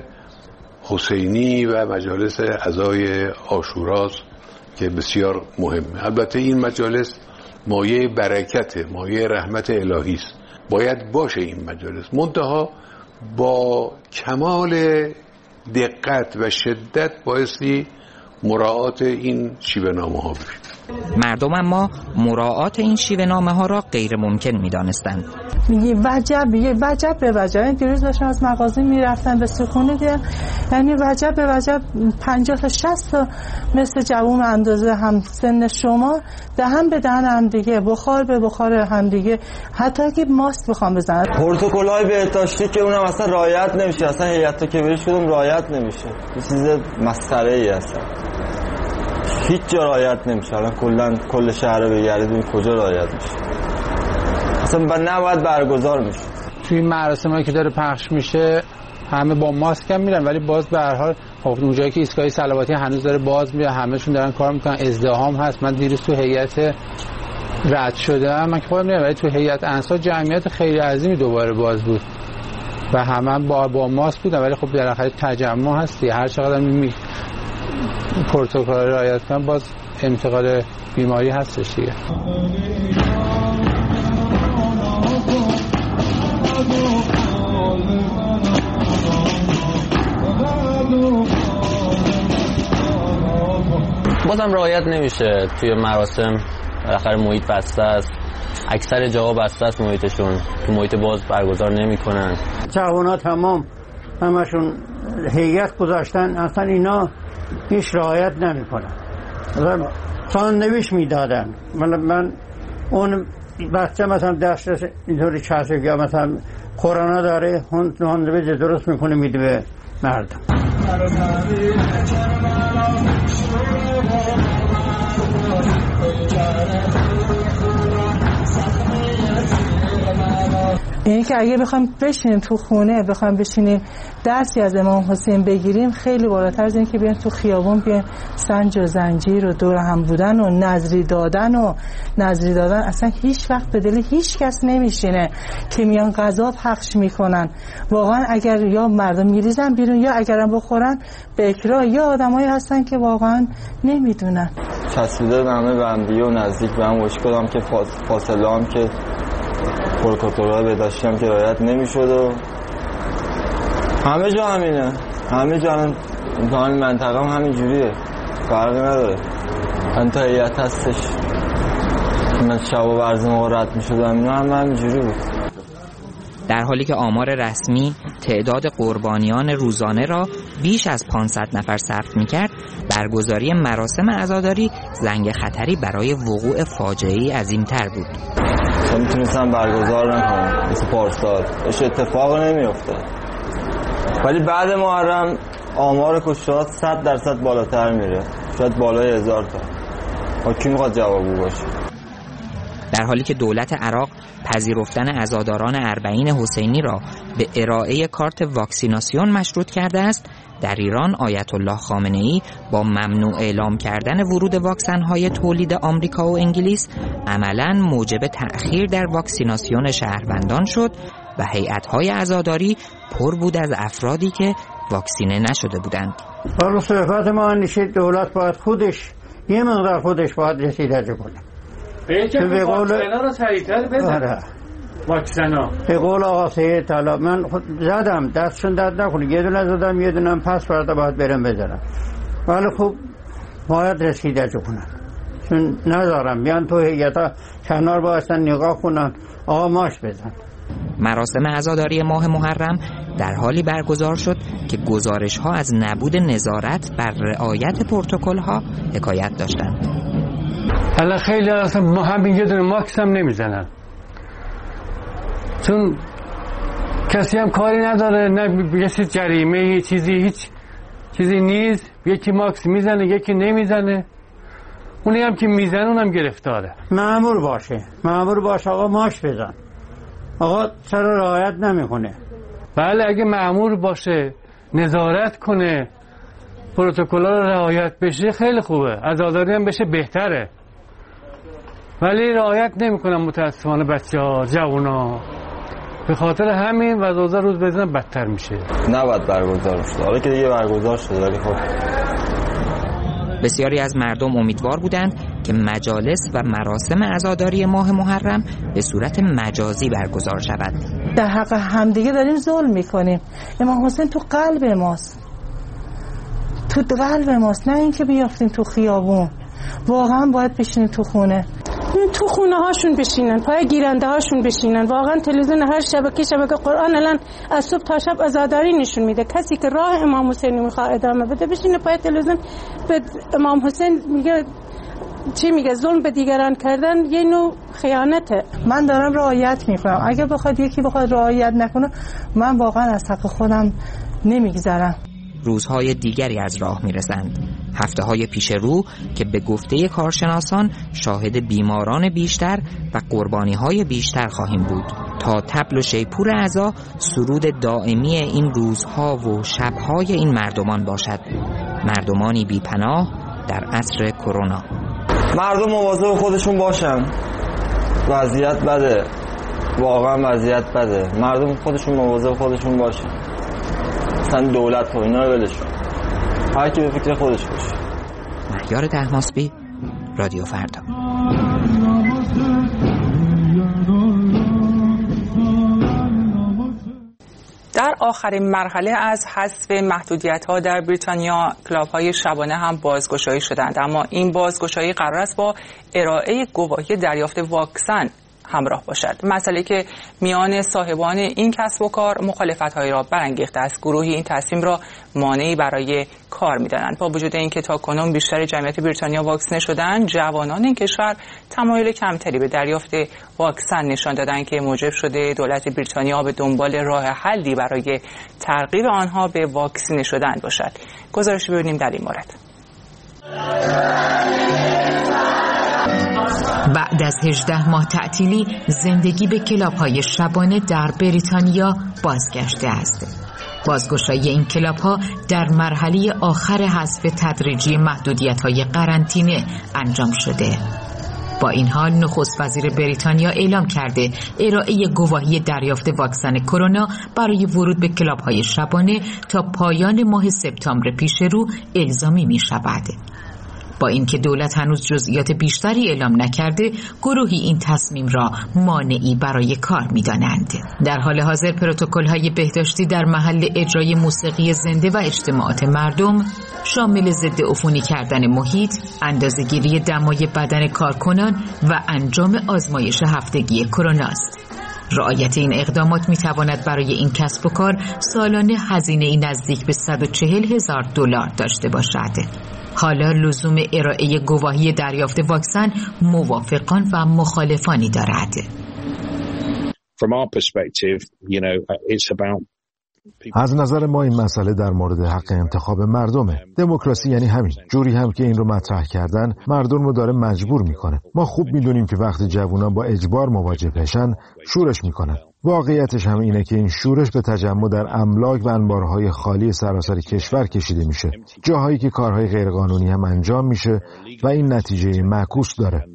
حسینی و مجالس عزای عاشوراست که بسیار مهمه. البته این مجالس مایه برکت، مایه رحمت الهی است. باید باشه این مجالس، منتها با کمال دقت و شدت بایستی مراعات این شیوه نامه ها بشه. مردم اما مراعات این شیوه نامه ها را غیر ممکن می دانستند. وجب به وجب. دیروز داشتم از مغازه میرفتم به سکونه دیدم، یعنی وجب به وجب 50 تا 60 تا مثل جوون اندازه هم سن شما دهن به دهن هم دیگه، بخار به بخار هم دیگه، حتی که ماسک بخوام بزنن. پروتکل‌های بهداشتی که اونم اصلا رعایت نمیشه، اصلا هیئت که بهش کدوم رعایت نمیشه. یه چیز مسخره‌ای هست. هیچ جا رعایت نمیشه. الان کل شهر بگردید کجا رعایت میشه؟ اصلا نباید برگزار میشه. توی مراسمایی که داره پخش میشه همه با ماسک هم میرن، ولی باز به هر حال اونجایی که ایستگاه صلواتی هنوز داره باز میره، همه‌شون دارن کار میکنن، ازدحام هست. من دیروز تو هیئت رد شدم، من که خودم میرم، ولی تو هیئت انصار جمعیت خیلی عظیمی دوباره باز بود و همه با ماسک بودن، ولی خب بالاخره تجمع هستی، هر چقدر پروتکل رعایت کنن باز انتقال بیماری هستش دیگه. بازم رعایت نمیشه توی مراسم، بالاخره محیط بسته است، اکثر جاها بسته است محیطشون، تو محیط باز برگزار نمیکنن. جوونا تمام همشون هیئت گذاشتن، اصلا اینا هیچ رعایت نمیکنن. مثلا ساندویچ میدادن، من اون بچه مثلا دستش اینطوری چسبه یا مثلا کرونا داره، ساندویچ درست میکنه میده به مردم. یعنی که اگه بخوایم بشینیم تو خونه، بخوایم بشینیم درسی از امام حسین بگیریم، خیلی بالاتر از این که بیان تو خیابون بیان سنج و زنجیر و دور هم بودن و نظری دادن اصلا هیچ وقت به دل هیچ کس نمیشینه که میان غذا پخش میکنن. واقعا اگر یا مردم میریزن بیرون یا اگرم بخورن به اکراه، یا آدمایی هستن که واقعا نمیدونن. چسبیده همه به هم دیگه و نزدیک به هم وشکدم که فاصله هم که پروتکل‌های بهداشتی هم که رعایت نمی‌شد و همه جا همینه، همه جا امتحان منطقه هم همین جوریه، فرقی نداره. من تا هیئت هستش من شب و ورز ما رد می‌شدم، اینا هم همین جوری بود. در حالی که آمار رسمی تعداد قربانیان روزانه را بیش از 500 نفر ثبت می‌کرد، برگزاری مراسم عزاداری زنگ خطری برای وقوع فاجعه‌ای عظیم‌تر بود. میتونستم برگزار نکنم مثل پارسال، اش اتفاق نمیفته، ولی بعد محرم آمار کشته‌ها 100% بالاتر میره، شاید بالای 1000 تا. کی میخواد جوابگو باشه؟ در حالی که دولت عراق پذیرفتن عزاداران اربعین حسینی را به ارائه کارت واکسیناسیون مشروط کرده است، در ایران آیت الله خامنه‌ای با ممنوع اعلام کردن ورود واکسن‌های تولید آمریکا و انگلیس عملاً موجب تأخیر در واکسیناسیون شهروندان شد و هیئت‌های عزاداری پر بود از افرادی که واکسینه نشده بودند. حالا صحبت ما نشید دولت باید خودش یه مقدار خودش باید رسیدگی کنه. به قول رو سریعتر بزن. واکسنا به قول آقا سید طالب من خود زدم، دستشون درد نکنه، یه دونه زدم یه دونه پس فردا باید برم بزنم، ولی خب باید رسیدگی کنن، چون ندارم بیان تو هیئتا کنار باشن نگاه کنن آقا ماش بزن. مراسم عزاداری ماه محرم در حالی برگزار شد که گزارش‌ها از نبود نظارت بر رعایت پروتکل‌ها حکایت داشتند. حالا خیلی اصلا ما همین یه دونه ماکس هم نمیزنن، چون کسی هم کاری نداره، نه یه جریمه، هیچ چیزی نیست. یکی ماکس میزنه یکی نمیزنه، اونی هم که میزنه اونم گرفتاره. مأمور باشه آقا ماش بزن، آقا چرا رعایت نمیکنه؟ بله اگه مأمور باشه نظارت کنه پروتکل‌ها رو رعایت بشه خیلی خوبه، عزاداری هم بشه بهتره، ولی رعایت نمیکنن متاسفانه بچه‌ها جوونا. به خاطر همین وضع روز بزنن بدتر میشه. نباید برگزار شده، حالا که دیگه برگزار شده ولی خب بسیاری از مردم امیدوار بودند که مجالس و مراسم عزاداری ماه محرم به صورت مجازی برگزار شود. در حق همدیگه داریم ظلم میکنیم. امام حسین تو قلب ماست، نه اینکه بیافتیم تو خیابون. واقعا باید بشینیم تو خونه هاشون بشینن، پای گیرنده هاشون بشینن. واقعا تلویزیون هر شبکه قرآن الان از صبح تا شب عزاداری نشون میده. کسی که راه امام حسین میخواد ادامه بده بشینه پای تلویزیون. به امام حسین میگه چی میگه؟ ظلم به دیگران کردن یه نوع خیانته. من دارم رعایت میکنم، اگه یکی بخواد رعایت نکنه من واقعا از حق خودم نمیگذرم. روزهای دیگری از راه میرسند، هفته‌های پیش رو که به گفته کارشناسان شاهد بیماران بیشتر و قربانی‌های بیشتر خواهیم بود تا طبل و شیپور عزا سرود دائمی این روزها و شب‌های این مردمان باشد، مردمانی بی‌پناه در عصر کرونا. مردم مواظب خودشون باشن، وضعیت بده، واقعا وضعیت بده، مردم خودشون مواظب خودشون باشن، اصلا دولت و اینا رو ولشون، هر کی به فکر خودش باشه. مهیار طهماسبی، رادیو فردا. در آخرین مرحله از حذف محدودیت‌ها در بریتانیا، کلاب‌های شبانه هم بازگشایی شدند، اما این بازگشایی قرار است با ارائه گواهی دریافت واکسن همراه باشد. مسئله که میان صاحبان این کسب و کار مخالفت‌هایی را برانگیخته است. گروهی این تصمیم را مانعی برای کار می‌دانند. با وجود اینکه تاکنون بیشتر جمعیت بریتانیا واکسینه شدند، جوانان این کشور تمایل کمتری به دریافت واکسن نشان دادند که موجب شده دولت بریتانیا به دنبال راه حلی برای ترغیب آنها به واکسینه شدن باشد. گزارشی ببینیم در این مورد. بعد از 18 ماه تعطیلی زندگی به کلاب‌های شبانه در بریتانیا بازگشته است. بازگشایی این کلاب‌ها در مرحله آخر حذف تدریجی محدودیت‌های قرنطینه انجام شده. با این حال نخست وزیر بریتانیا اعلام کرده ارائه گواهی دریافت واکسن کرونا برای ورود به کلاب‌های شبانه تا پایان ماه سپتامبر پیش رو الزامی می‌شود. با اینکه دولت هنوز جزئیات بیشتری اعلام نکرده، گروهی این تصمیم را مانعی برای کار می‌دانند. در حال حاضر پروتکل‌های بهداشتی در محل اجرای موسیقی زنده و اجتماعات مردم شامل ضد عفونی کردن محیط، اندازه‌گیری دمای بدن کارکنان و انجام آزمایش هفتگی کرونا است. رعایت این اقدامات می‌تواند برای این کسب و کار سالانه هزینه‌ای نزدیک به $140,000 داشته باشد. حالا لزوم ارائه گواهی دریافت واکسن موافقان و مخالفانی دارد. از نظر ما این مسئله در مورد حق انتخاب مردمه. دموکراسی یعنی همین. جوری هم که این رو مطرح کردن مردم رو داره مجبور میکنه. ما خوب میدونیم که وقتی جوانان با اجبار مواجه بشن شورش میکنن. واقعیتش هم اینه که این شورش به تجمع در املاک و انبارهای خالی سراسر کشور کشیده میشه، جاهایی که کارهای غیرقانونی هم انجام میشه و این نتیجه معکوس داره.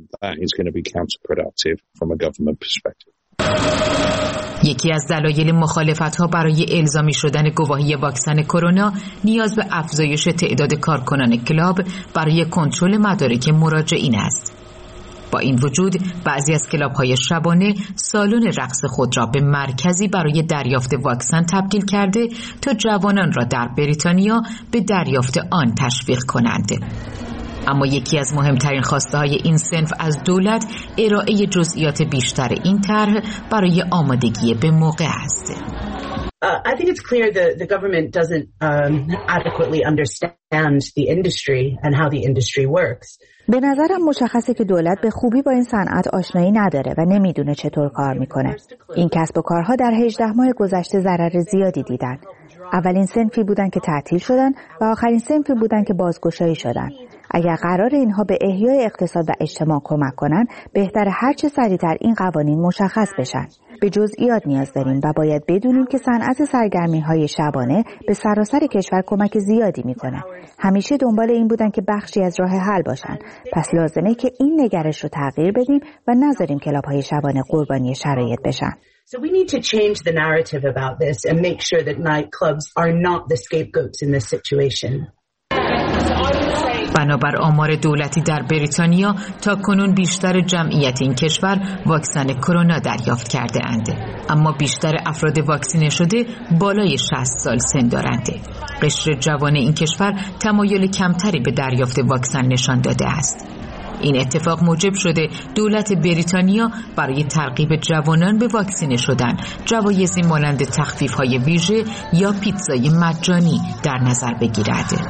یکی از دلایل مخالفت‌ها برای الزامی شدن گواهی واکسن کرونا نیاز به افزایش تعداد کارکنان کلاب برای کنترل مدارک مراجعین است. با این وجود بعضی از کلاب‌های شبانه سالن رقص خود را به مرکزی برای دریافت واکسن تبدیل کرده تا جوانان را در بریتانیا به دریافت آن تشویق کنند. اما یکی از مهمترین خواسته‌های این صنف از دولت ارائه جزئیات بیشتر این طرح برای آمادگی به موقع است. I think it's clear the government doesn't adequately understand the industry and how the industry works. به نظرم مشخصه که دولت به خوبی با این صنعت آشنایی نداره و نمیدونه چطور کار میکنه. این کسب و کارها در 18 ماه گذشته ضرر زیادی دیدن. اولین صنفی بودن که تعطیل شدن و آخرین صنفی بودن که بازگشایی شدن. اگر قرار اینها به احیای اقتصاد و اجتماع کمک کنن، بهتر هر چه سریعتر این قوانین مشخص بشن. به جزئیات نیاز داریم و باید بدونیم که صنعت سرگرمی‌های شبانه به سراسر کشور کمک زیادی میکنه. همیشه دنبال این بودن که بخشی از راه حل باشن. پس لازمه که این نگرش رو تغییر بدیم و نذاریم کلاب‌های شبانه قربانی شرایط بشن. So we need to change the narrative about this and make sure that nightclubs are not the scapegoats in this situation. بنابر آمار دولتی در بریتانیا تا کنون بیشتر جمعیت این کشور واکسن کرونا دریافت کرده اند، اما بیشتر افراد واکسینه شده بالای 60 سال سن دارند. قشر جوان این کشور تمایل کمتری به دریافت واکسن نشان داده است. این اتفاق موجب شده دولت بریتانیا برای ترغیب جوانان به واکسینه شدن جوایزی مانند تخفیف‌های ویژه یا پیتزای مجانی در نظر بگیرد.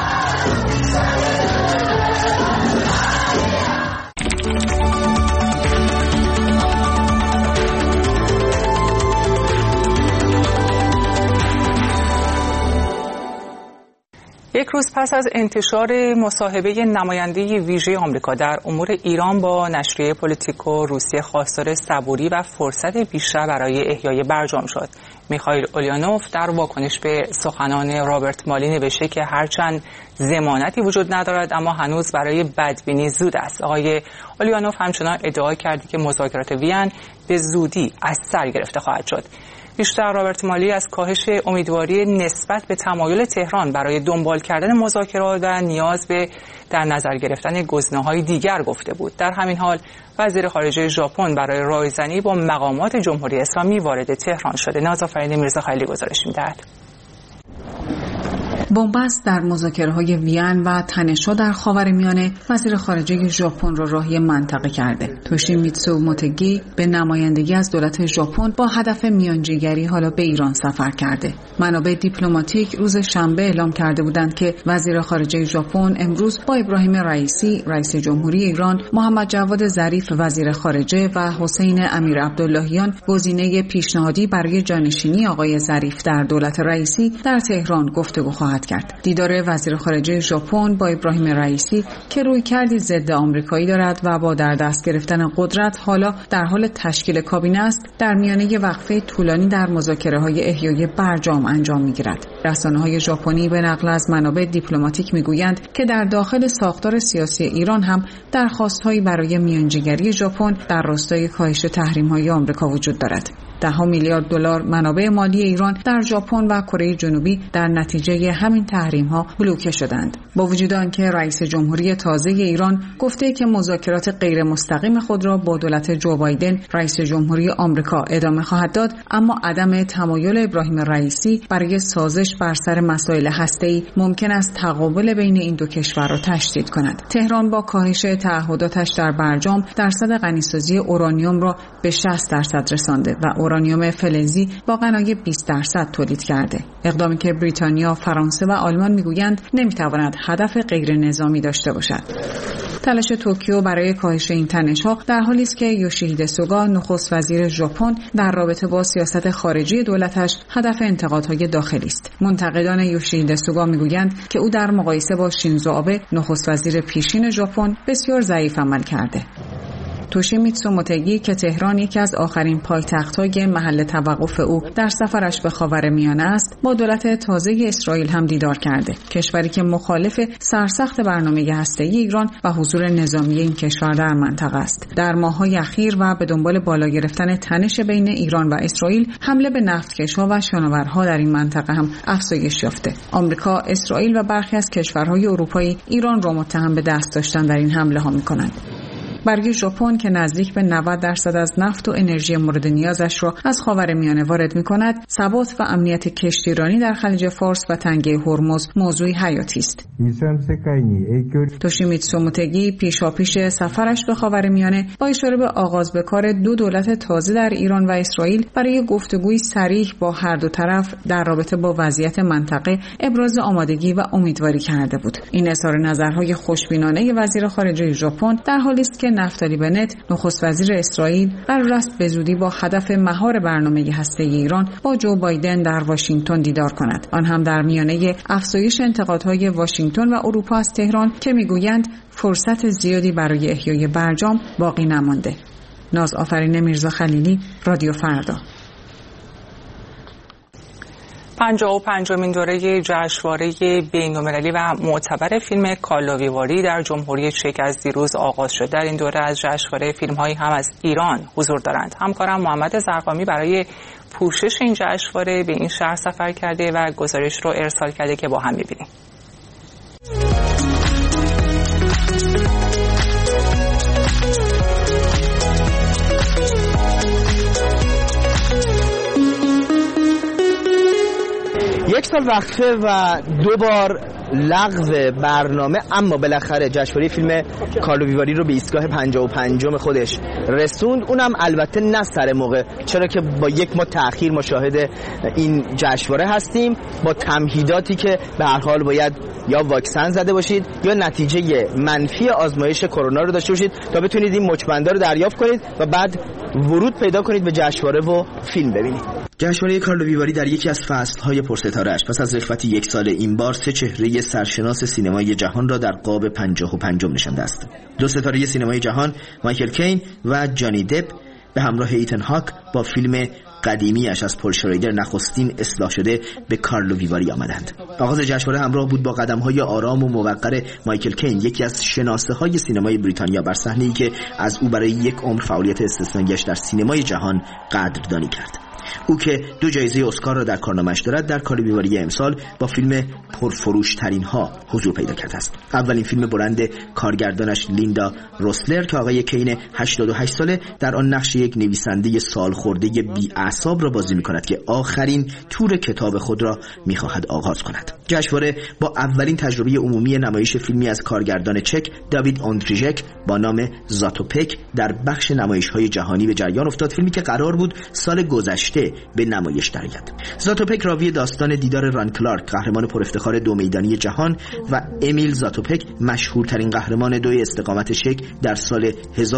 یک روز پس از انتشار مصاحبه نماینده ویژه آمریکا در امور ایران با نشریه پولیتیکو، روسیه خواستار صبوری و فرصت بیشتر برای احیای برجام شد. میخائیل اولیانوف در واکنش به سخنان رابرت مالی نوشته که هرچند ضمانتی وجود ندارد اما هنوز برای بدبینی زود است. آقای اولیانوف همچنان ادعا کرد که مذاکرات وین به زودی از سر گرفته خواهد شد. بیشتر رابرت مالی از کاهش امیدواری نسبت به تمایل تهران برای دنبال کردن مذاکرات و نیاز به در نظر گرفتن گزینه‌های دیگر گفته بود. در همین حال وزیر خارجه ژاپن برای رایزنی با مقامات جمهوری اسلامی وارد تهران شده. نازآفرین میرزاخلیلی گزارش می‌دهد. بنبست در مذاکره‌های وین و تنش‌ها در خاورمیانه وزیر خارجه ژاپن را راهی منطقه کرده. توشیمیتسو موتگی به نمایندگی از دولت ژاپن با هدف میانجیگری حالا به ایران سفر کرده. منابع دیپلماتیک روز شنبه اعلام کرده بودند که وزیر خارجه ژاپن امروز با ابراهیم رئیسی رئیس جمهوری ایران، محمد جواد ظریف وزیر خارجه و حسین امیر عبداللهیان گزینه پیشنهادی برای جانشینی آقای ظریف در دولت رئیسی در تهران گفتگو خواهد کرد. دیدار وزیر خارجه ژاپن با ابراهیم رئیسی که رویکردی ضد آمریکایی دارد و با در دست گرفتن قدرت حالا در حال تشکیل کابینه است، در میانه وقفه طولانی در مذاکره‌های احیای برجام انجام می‌گیرد. رسانه‌های ژاپنی به نقل از منابع دیپلماتیک می‌گویند که در داخل ساختار سیاسی ایران هم درخواست‌هایی برای میانجیگری ژاپن در راستای کاهش تحریم‌های آمریکا وجود دارد. $10 میلیارد منابع مالی ایران در ژاپن و کره جنوبی در نتیجه همین تحریم‌ها بلوکه شدند. با وجود آنکه رئیس جمهوری تازه ایران گفته که مذاکرات غیر مستقیم خود را با دولت جو بایدن رئیس جمهوری آمریکا ادامه خواهد داد، اما عدم تمایل ابراهیم رئیسی برای سازش بر سر مسائل هسته‌ای ممکن است تقابل بین این دو کشور را تشدید کند. تهران با کاهش تعهداتش در برجام درصد غنیسازی اورانیوم را به 60% رسانده و اورانیوم فلزی با غنای 20% تولید کرده. اقدامی که بریتانیا، فرانسه و آلمان میگویند نمیتواند هدف غیر نظامی داشته باشد. تلاش توکیو برای کاهش این تنش‌ها در حالی است که یوشیهیده سوگا نخست وزیر ژاپن در رابطه با سیاست خارجی دولتش هدف انتقادهای داخلی است. منتقدان یوشیهیده سوگا میگویند که او در مقایسه با شینزو آبه نخست وزیر پیشین ژاپن بسیار ضعیف عمل کرده. توشیمیتسو موتگی که تهران یکی از آخرین پایتخت‌های محل توقف او در سفرش به خاورمیانه است، با دولت تازه اسرائیل هم دیدار کرده. کشوری که مخالف سرسخت برنامه هسته‌ای ایران و حضور نظامی این کشور در منطقه است. در ماه‌های اخیر و به دنبال بالا گرفتن تنش بین ایران و اسرائیل، حمله به نفتکش‌ها و شناورها در این منطقه هم افزایش یافته. آمریکا، اسرائیل و برخی از کشورهای اروپایی ایران را متهم به دست داشتن در این حمله‌ها می‌کنند. برای ژاپن که نزدیک به 90% از نفت و انرژی مورد نیازش را از خاورمیانه وارد می‌کند، ثبات و امنیت کشتیرانی در خلیج فارس و تنگه هرمز موضوعی حیاتی است. توشیمیتسو موتگی پیشاپیش سفرش به خاورمیانه با اشاره به آغاز به کار دو دولت تازه در ایران و اسرائیل برای گفتگوی صریح با هر دو طرف در رابطه با وضعیت منطقه ابراز آمادگی و امیدواری کرده بود. این اظهار نظرهای خوشبینانه وزیر خارجه ژاپن در حالی است که نفتالی بنت نخست وزیر اسرائیل قرار است به زودی با هدف مهار برنامه هسته‌ای ایران با جو بایدن در واشنگتن دیدار کند، آن هم در میانه افزایش انتقادهای واشنگتن و اروپا از تهران که میگویند فرصت زیادی برای احیای برجام باقی نمانده. ناز آفرین میرزا خلیلی، رادیو فردا. 55مین دوره جشنواره بین‌المللی و معتبر فیلم کارلوویواری در جمهوری چک از دیروز آغاز شد. در این دوره از جشنواره فیلم‌هایی هم از ایران حضور دارند. همکارم محمد زرقامی برای پوشش این جشنواره به این شهر سفر کرده و گزارش رو ارسال کرده که با هم می‌بینیم. یک سال وقفه و 2 بار لغو برنامه، اما بالاخره جشنواره فیلم کارلوویواری رو به ایستگاه 55م خودش رسوند. اونم البته نه سر موقع، چرا که با 1 ماه تأخیر مشاهده این جشنواره هستیم، با تمهیداتی که به هر حال باید یا واکسن زده باشید یا نتیجه منفی آزمایش کرونا رو داشته باشید تا بتونید این مچبنده رو دریافت کنید و بعد ورود پیدا کنید به جشنواره و فیلم ببینید. جشنواره کارلوویواری در یکی از فصل‌های پرستاره‌اش پس از رخصت 1 سال این بار 3 چهره سرشناس سینمای جهان را در قاب 55م نشانده است. 2 ستاره سینمای جهان، مایکل کین و جانی دپ، به همراه ایتن هاک با فیلم قدیمیش از پل شرایدر نخستین اصلاح شده به کارلوویواری آمدند. آغاز جشنواره همراه بود با قدم‌های آرام و موقر مایکل کین، یکی از شناسه‌های سینمای بریتانیا، بر صحنه‌ای که از او برای 1 عمر فعالیت استثنائیش در سینمای جهان قدردانی کرد. او که 2 جایزه اسکار را در کارنامه‌اش دارد، در کارلوویواری امسال با فیلم پرفروش ترین ها حضور پیدا کرده است. اولین فیلم بلند کارگردانش لیندا روسلر که آقای کین 88 ساله در آن نقش یک نویسنده سالخورده بی‌اعصاب را بازی می‌کند که آخرین تور کتاب خود را می‌خواهد آغاز کند. جشنواره با اولین تجربه عمومی نمایش فیلمی از کارگردان چک داوید اندریژک با نام زاتوپک در بخش نمایش‌های جهانی به جریان افتاد، فیلمی که قرار بود سال گذشته به نمایش درآید. زاتوپک راوی داستان دیدار ران کلارک، قهرمان پر افتخار 2 میدانی جهان، و امیل زاتوپک، مشهورترین قهرمان 2 استقامت چک در سال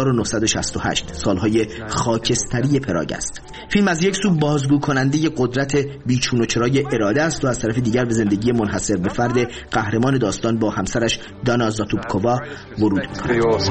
1968، سالهای خاکستری پراگ است. فیلم از یک سو بازگو کننده قدرت بیچون و چرای اراده است و از طرف دیگر به زندگی منحصر به فرد قهرمان داستان با همسرش دانا زاتوپکووا ورود می‌کند.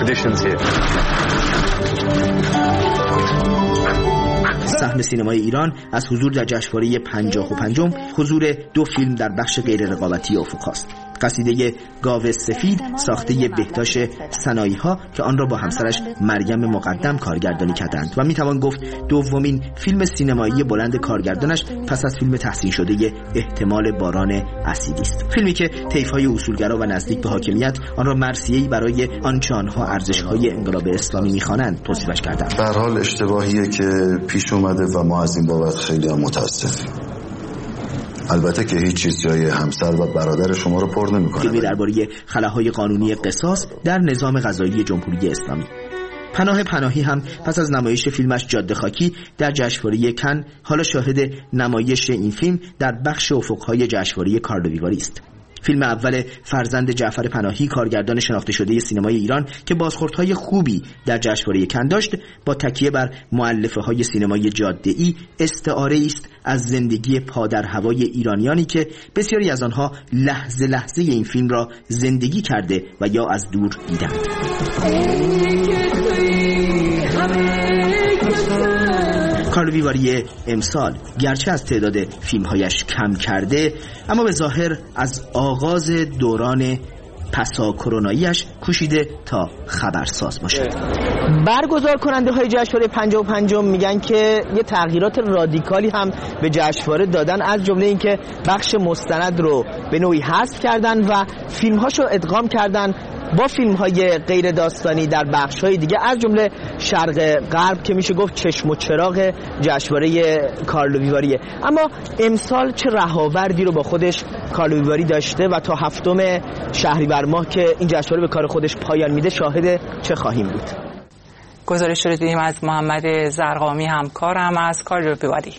سهم سینمای ایران از حضور در جشنواره 55م حضور 2 فیلم در بخش غیر رقابتی افق است. قصیده گاو سفید ساخته بهداشت سنایی‌ها که آن را با همسرش مریم مقدم کارگردانی کردند و میتوان گفت 2مین فیلم سینمایی بلند کارگردانش پس از فیلم تحسین شده احتمال باران اسیدی است. فیلمی که طیف‌های اصولگرا و نزدیک به حاکمیت آن را مرثیه‌ای برای آنچه آنها ارزش‌های انقلاب اسلامی می‌خوانند توصیفش کردند. به هر حال اشتباهیه که پیش اومده و ما از این بابت خیلی متاسفیم. البته که هیچ چیز جای همسر و برادر شما رو پر نمی‌کنه. فیلمی درباره خلاهای قانونی قصاص در نظام قضایی جمهوری اسلامی. پناهی هم پس از نمایش فیلمش جاده خاکی در جشنواره کن حالا شاهد نمایش این فیلم در بخش افق‌های جشنواره کارلوویواری است. فیلم اول فرزند جعفر پناهی، کارگردان شناخته شده سینمای ایران که بازخوردهای خوبی در جشنواره کن داشت، با تکیه بر مؤلفه‌های سینمای جاده‌ای استعاره است از زندگی پادر هوای ایرانیانی که بسیاری از آنها لحظه لحظه این فیلم را زندگی کرده و یا از دور دیدند. کارلوویواری امسال گرچه از تعداد فیلم‌هایش کم کرده، اما به ظاهر از آغاز دوران پسا کروناییش کوشیده تا خبرساز باشه. برگزار کننده های جشنواره 55 میگن که یه تغییرات رادیکالی هم به جشنواره دادن، از جمله اینکه بخش مستند رو به نوعی حذف کردن و فیلم‌هاشو ادغام کردن با فیلم‌های غیر داستانی در بخش‌های دیگه از جمله شرق غرب که میشه گفت چشم و چراغ جشنواره کارلو ویواریه. اما امسال چه رهاوردی رو با خودش کارلو ویواری داشته و تا 7 شهریور ماه که این جشنواره به کار خودش پایان میده شاهد چه خواهیم بود؟ گزارش رو دیدیم از محمد زرقامی، همکارم از کارلو ویواری.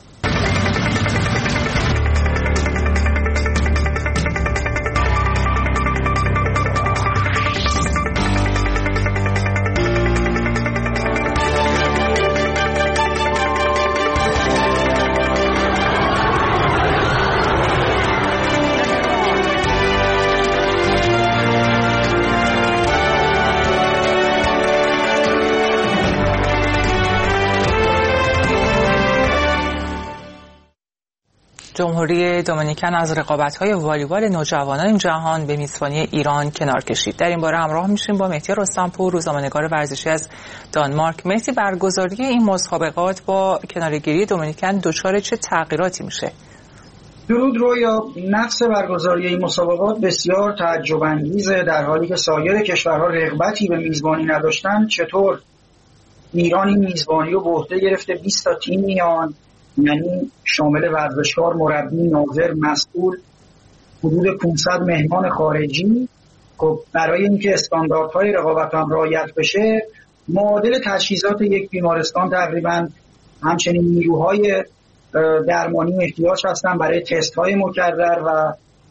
جمهوری دومینیکن از رقابت‌های والیبال نوجوانان جهان به میزبانی ایران کنار کشید. در این باره همراه میشیم با مهدی رستمپور، روزنامه‌نگار ورزشی از دانمارک. مهدی، برگزاری این مسابقات با کناره‌گیری دومینیکن دچار چه تغییراتی میشه؟ درود رویا. نقص برگزاری این مسابقات بسیار تعجب‌انگیزه، در حالی که سایر کشورها رغبتی به میزبانی نداشتن. چطور ایران این میزبانی رو به عهده گرفته؟ 20 تا تیم میان، یعنی شامل ورزشکار، مربی، ناظر، مسئول، حدود 500 مهمان خارجی. خب برای اینکه استانداردهای رقابت هم رعایت بشه، معادل تجهیزات یک بیمارستان تقریبا، همچنین نیروهای درمانی احتیاج هستن برای تست‌های مکرر و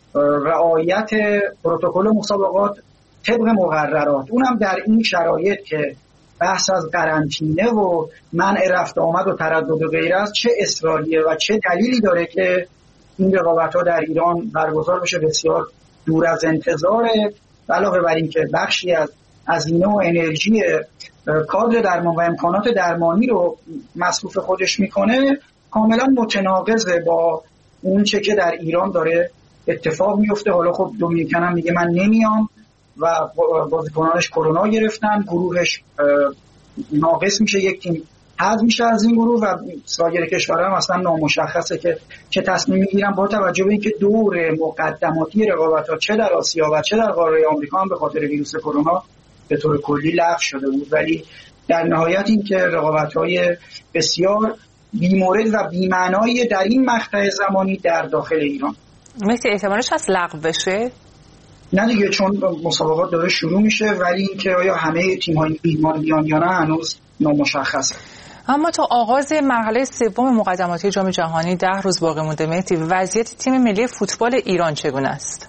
رعایت پروتکل مسابقات طبق مقررات. اونم در این شرایط که بحث از قرنطینه و منع رفت آمد و تردد و غیره است، چه اصراریه و چه دلیلی داره که این رقابت‌ها در ایران برگزار بشه؟ بسیار دور از انتظاره. علاوه بر این که بخشی از هزینه و انرژی کادر درمان و امکانات درمانی رو مصروف خودش میکنه، کاملا متناقضه با اون چه که در ایران داره اتفاق میفته. حالا خب دومینیکن هم میگه من نمیام و بازیکنانش کرونا گرفتن، گروهش ناقص میشه، یک تیم حذف میشه از این گروه و سایر کشورها هم اصلا نامشخصه که چه تصمیم میگیرن، با توجه به اینکه دور مقدماتی رقابت‌ها چه در آسیا و چه در قاره آمریکا هم به خاطر ویروس کرونا به طور کلی لغو شده بود. ولی در نهایت این که رقابت‌های بسیار بی‌مورد و بی‌معنایی در این مقطع زمانی در داخل ایران، مثل احتمالش از لغو بشه؟ نه دیگه، چون مسابقات داره شروع میشه، ولی اینکه آیا همه تیم‌های ایران بیان یا نه هنوز نامشخصه. اما تا آغاز مرحله سوم مقدماتی جام جهانی 10 روز باقی مونده. مهدی، وضعیت تیم ملی فوتبال ایران چگونه است؟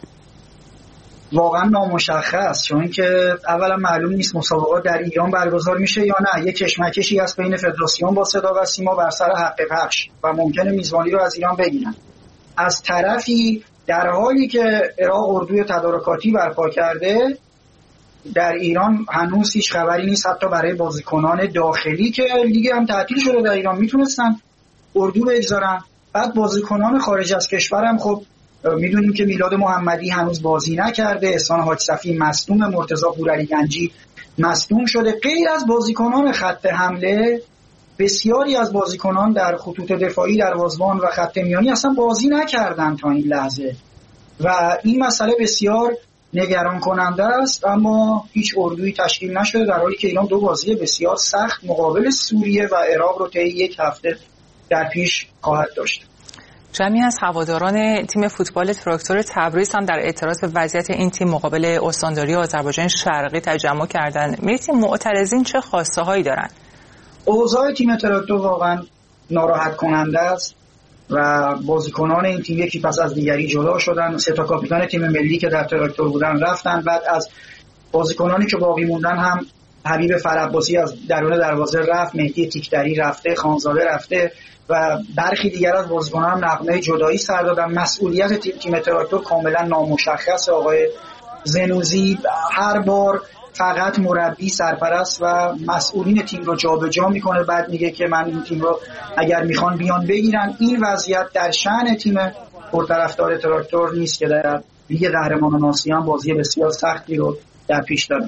واقعا نامشخص، چون که اولا معلوم نیست مسابقات در ایران برگزار میشه یا نه. یک کشمکشی از بین فدراسیون با صدا و سیما بر سر حق پخش و ممکنه میزبانی رو از ایران بگیرن. از طرفی در حالی که عراق اردوی تدارکاتی برپا کرده، در ایران هنوز هیچ خبری نیست، حتی برای بازیکنان داخلی که لیگ هم تعطیل شده در ایران میتونستن اردو بگذارن. بعد بازیکنان خارج از کشور هم خب میدونیم که میلاد محمدی هنوز بازی نکرده، احسان حاج صفی مصدوم، مرتضی پورعلی گنجی مصدوم شده. غیر از بازیکنان خط حمله، بسیاری از بازیکنان در خطوط دفاعی، دروازه‌بان و خط میانی اصلا بازی نکردن تا این لحظه و این مسئله بسیار نگران کننده است. اما هیچ اردویی تشکیل نشده، در حالی که ایران 2 بازی بسیار سخت مقابل سوریه و عراق رو طی 1 هفته در پیش خواهد داشت. جمعی از هواداران تیم فوتبال تراکتور تبریز هم در اعتراض به وضعیت این تیم مقابل استانداری آذربایجان شرقی تجمع کردند. مهدی، معترضین چه خواسته هایی دارند؟ اوضاع تیم تراکتور واقعا ناراحت کننده است و بازیکنان این تیم یکی پس از دیگری جدا شدن. 3 تا کاپیتان تیم ملی که در تراکتور بودن رفتن. بعد از بازیکنانی که باقی موندن هم حبیب فرعباسی از درون دروازه رفت، مهدی تیکدری رفته، خانزاده رفته و برخی دیگر از بازیکنان هم نغمه جدایی سر دادن. مسئولیت تیم تراکتور کاملا نامشخص. آقای زنوزی هر بار فقط مربی، سرپرست و مسئولین تیم رو جابجا میکنه، بعد میگه که من این تیم رو اگر میخوان بیان بگیرن. این وضعیت در شأن تیم پرطرفدار تراکتور نیست که در لیگ قهرمانان آسیا بازی بسیار سختی رو در پیش داره.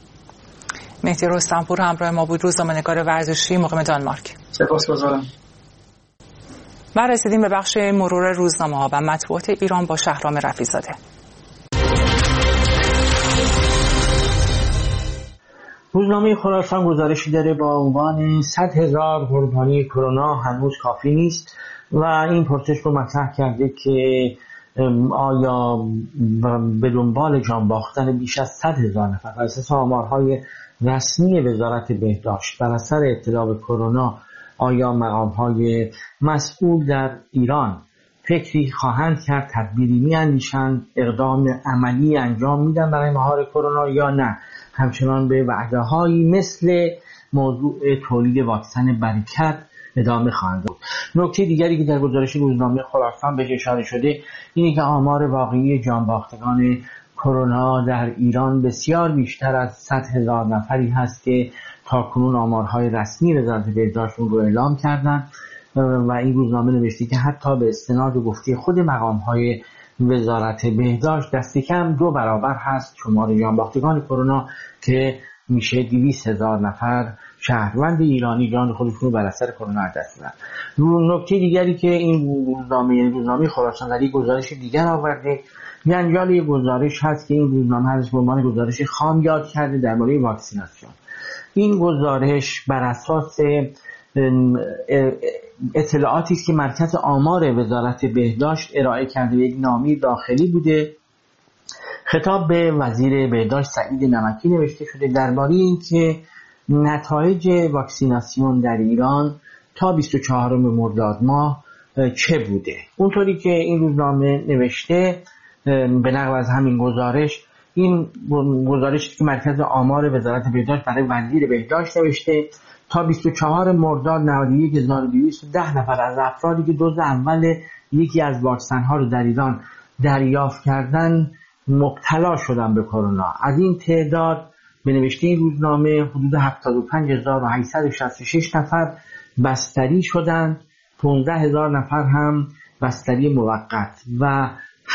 مهدی رستمپور همراه ما بود، روزنامه‌نگار ورزشی مقیم دانمارک. سپاسگزارم. ما رسیدیم به بخش مرور روزنامه‌ها و مطبوعات ایران با شهرام رفیع‌زاده. روزنامه خراسان گزارشی داره با عنوان 100,000 قربانی کرونا هنوز کافی نیست و این پرسش رو مطرح کرده که آیا به دنبال جان باختن بیش از 100,000 نفر بر اساس آمارهای رسمی وزارت بهداشت بر اثر ابتلا به کرونا، آیا مقام‌های مسئول در ایران فکری خواهند کرد، تدبیری می‌اندیشند، اقدام عملی انجام میدن برای مهار کرونا یا نه همچنان به وعده‌هایی مثل موضوع تولید واکسن برکت ادامه خواهند بود. نکته دیگری که در گزارش روزنامه خراسان بهش اشاره شده اینه که آمار واقعی جانباختگان کرونا در ایران بسیار بیشتر از 100,000 نفری هست که تاکنون آمارهای رسمی وزارت بهداشت رو اعلام کردن و این روزنامه نوشته که حتی به استناد و گفته خود مقام‌های وزارت بهداشت دست کم 2 برابر هست شمار جانباختگان کرونا که میشه 200,000 نفر شهروند ایرانی جان خودشون رو بر اثر کرونا از دست دادن. نکته دیگری که این روزنامه خراسان در یک گزارش دیگر آورده، جنجال یک گزارش هست که این روزنامه هست به عنوان گزارش خام یاد کرده درباره واکسیناسیون. این گزارش بر اساس اطلاعاتی است که مرکز آمار وزارت بهداشت ارائه کرده، یک نامه داخلی بوده. خطاب به وزیر بهداشت سعید نمکی نوشته شده درباره اینکه نتایج واکسیناسیون در ایران تا 24 مرداد ماه چه بوده. اونطوری که این روزنامه نوشته به نقل از همین گزارش، این گزارشی که مرکز آمار وزارت بهداشت برای وزیر بهداشت نوشته تا 24 مرداد 91,210 نفر از افرادی که دوز اول یکی از واکسن‌ها رو در ایران دریافت کردن مبتلا شدن به کرونا. از این تعداد به نوشته این روزنامه حدود 75,866 نفر بستری شدند، 15,000 نفر هم بستری موقت و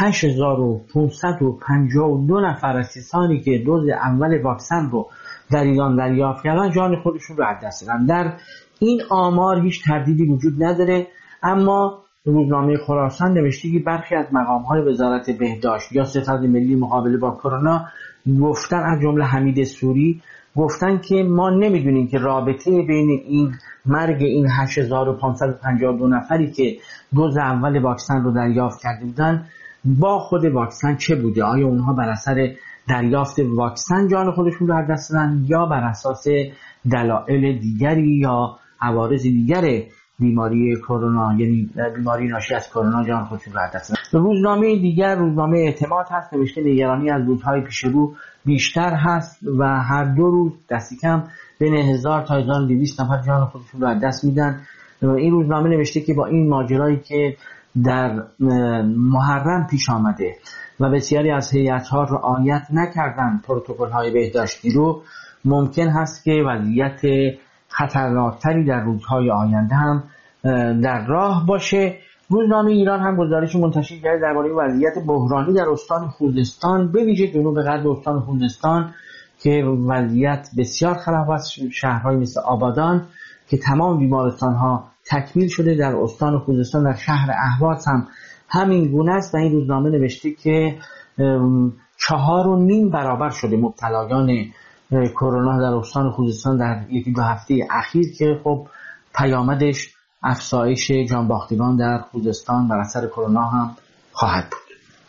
8,552 نفر از کسانی که دوز اول واکسن رو در ایران دریافت کردن جان خودشون رو از دست دادن. در این آمار هیچ تردیدی وجود نداره، اما روزنامه خراسان نوشته که برخی از مقام‌های وزارت بهداشت یا ستاد ملی مقابله با کرونا گفتن، از جمله حمید سوری گفتن که ما نمیدونیم که رابطه بین این مرگ این 8,552 نفری که دوز اول واکسن رو دریافت کرده بودن با خود واکسن چه بوده. آیا اونها بر اثر دریافت واکسن جان خودشون رو از دست دادن یا بر اساس دلایل دیگری یا عوارض دیگر بیماری کرونا، یعنی بیماری ناشی از کرونا جان خودشون رو از دست دادن. روزنامه دیگر، روزنامه اعتماد هست، نوشته نگرانی از روزهای پیش رو بیشتر هست و هر 2 روز دستی کم بین 1000 تا 1200 نفر جان خودشون رو از دست میدن. این روزنامه نوشته که با این ماجرایی که در محرم پیش آمده و بسیاری از هیئت‌ها رعایت نکردن پروتکل‌های بهداشتی رو، ممکن هست که وضعیت خطرناکتری در روزهای آینده هم در راه باشه. روزنامه ایران هم گزارش منتشر کرده درباره وضعیت بحرانی در استان خوزستان، به ویژه جنوب غرب استان خوزستان که وضعیت بسیار خراب است. شهرهای مثل آبادان که تمام بیمارستان‌ها تکمیل شده، در استان خوزستان در شهر اهواز هم همین گونه است و این روزنامه نوشته که 4.5 برابر شده مبتلایان کرونا در استان خوزستان در 1-2 هفته اخیر که خب پیامدش افزایش جانباختگان در خوزستان بر اثر کرونا هم خواهد بود.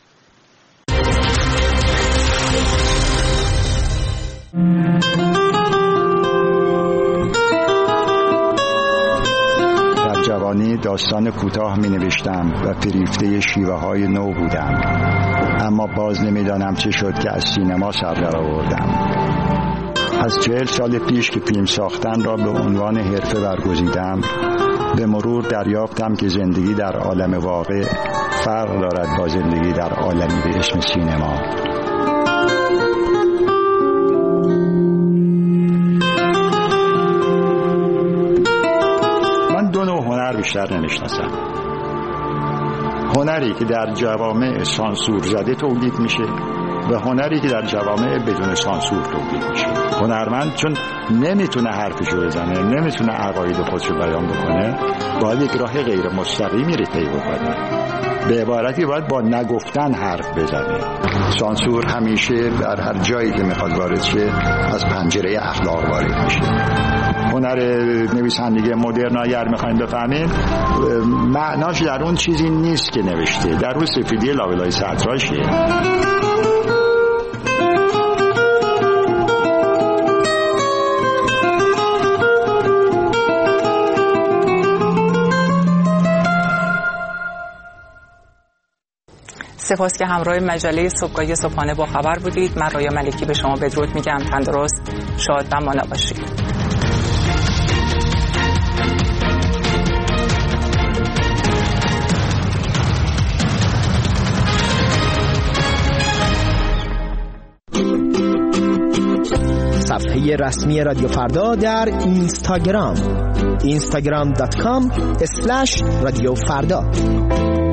در جوانی داستان کوتاه می نوشتم و فریفته شیوه های نو بودم، اما باز نمیدانم چه شد که از سینما سر در آوردم. از 40 سال پیش که فیلم ساختن را به عنوان حرفه برگزیدم، به مرور دریافتم که زندگی در عالم واقع فرق دارد با زندگی در عالمی به اسم سینما. من 2 نوع هنر بیشتر نمیشناسم. هنری که در جوامع سانسور زده تولید میشه و هنری که در جوامع بدون سانسور تولید میشه. هنرمند چون نمیتونه حرفشو بزنه، نمیتونه عقاید خودشو بیان بکنه، باید یک راه غیر مستقیمی رو طی بکنه. به عبارتی باید با نگفتن حرف بزنه. سانسور همیشه در هر جایی که میخواد وارد شه از پنجره اخلاق وارد میشه. هنر نویسندگی مدرن اگر میخوایم بفهمیم معناش در اون چیزی نیست که نوشته، در اون سفیدی لابلای سطراشه. سپاس که همراه مجله صبحگاهی صبحانه با خبر بودید. من رایا ملکی به شما بدرود میگم. تندرست، شاد و مانا باشید. صفحه رسمی رادیو فردا در اینستاگرام instagram.com/رادیو فردا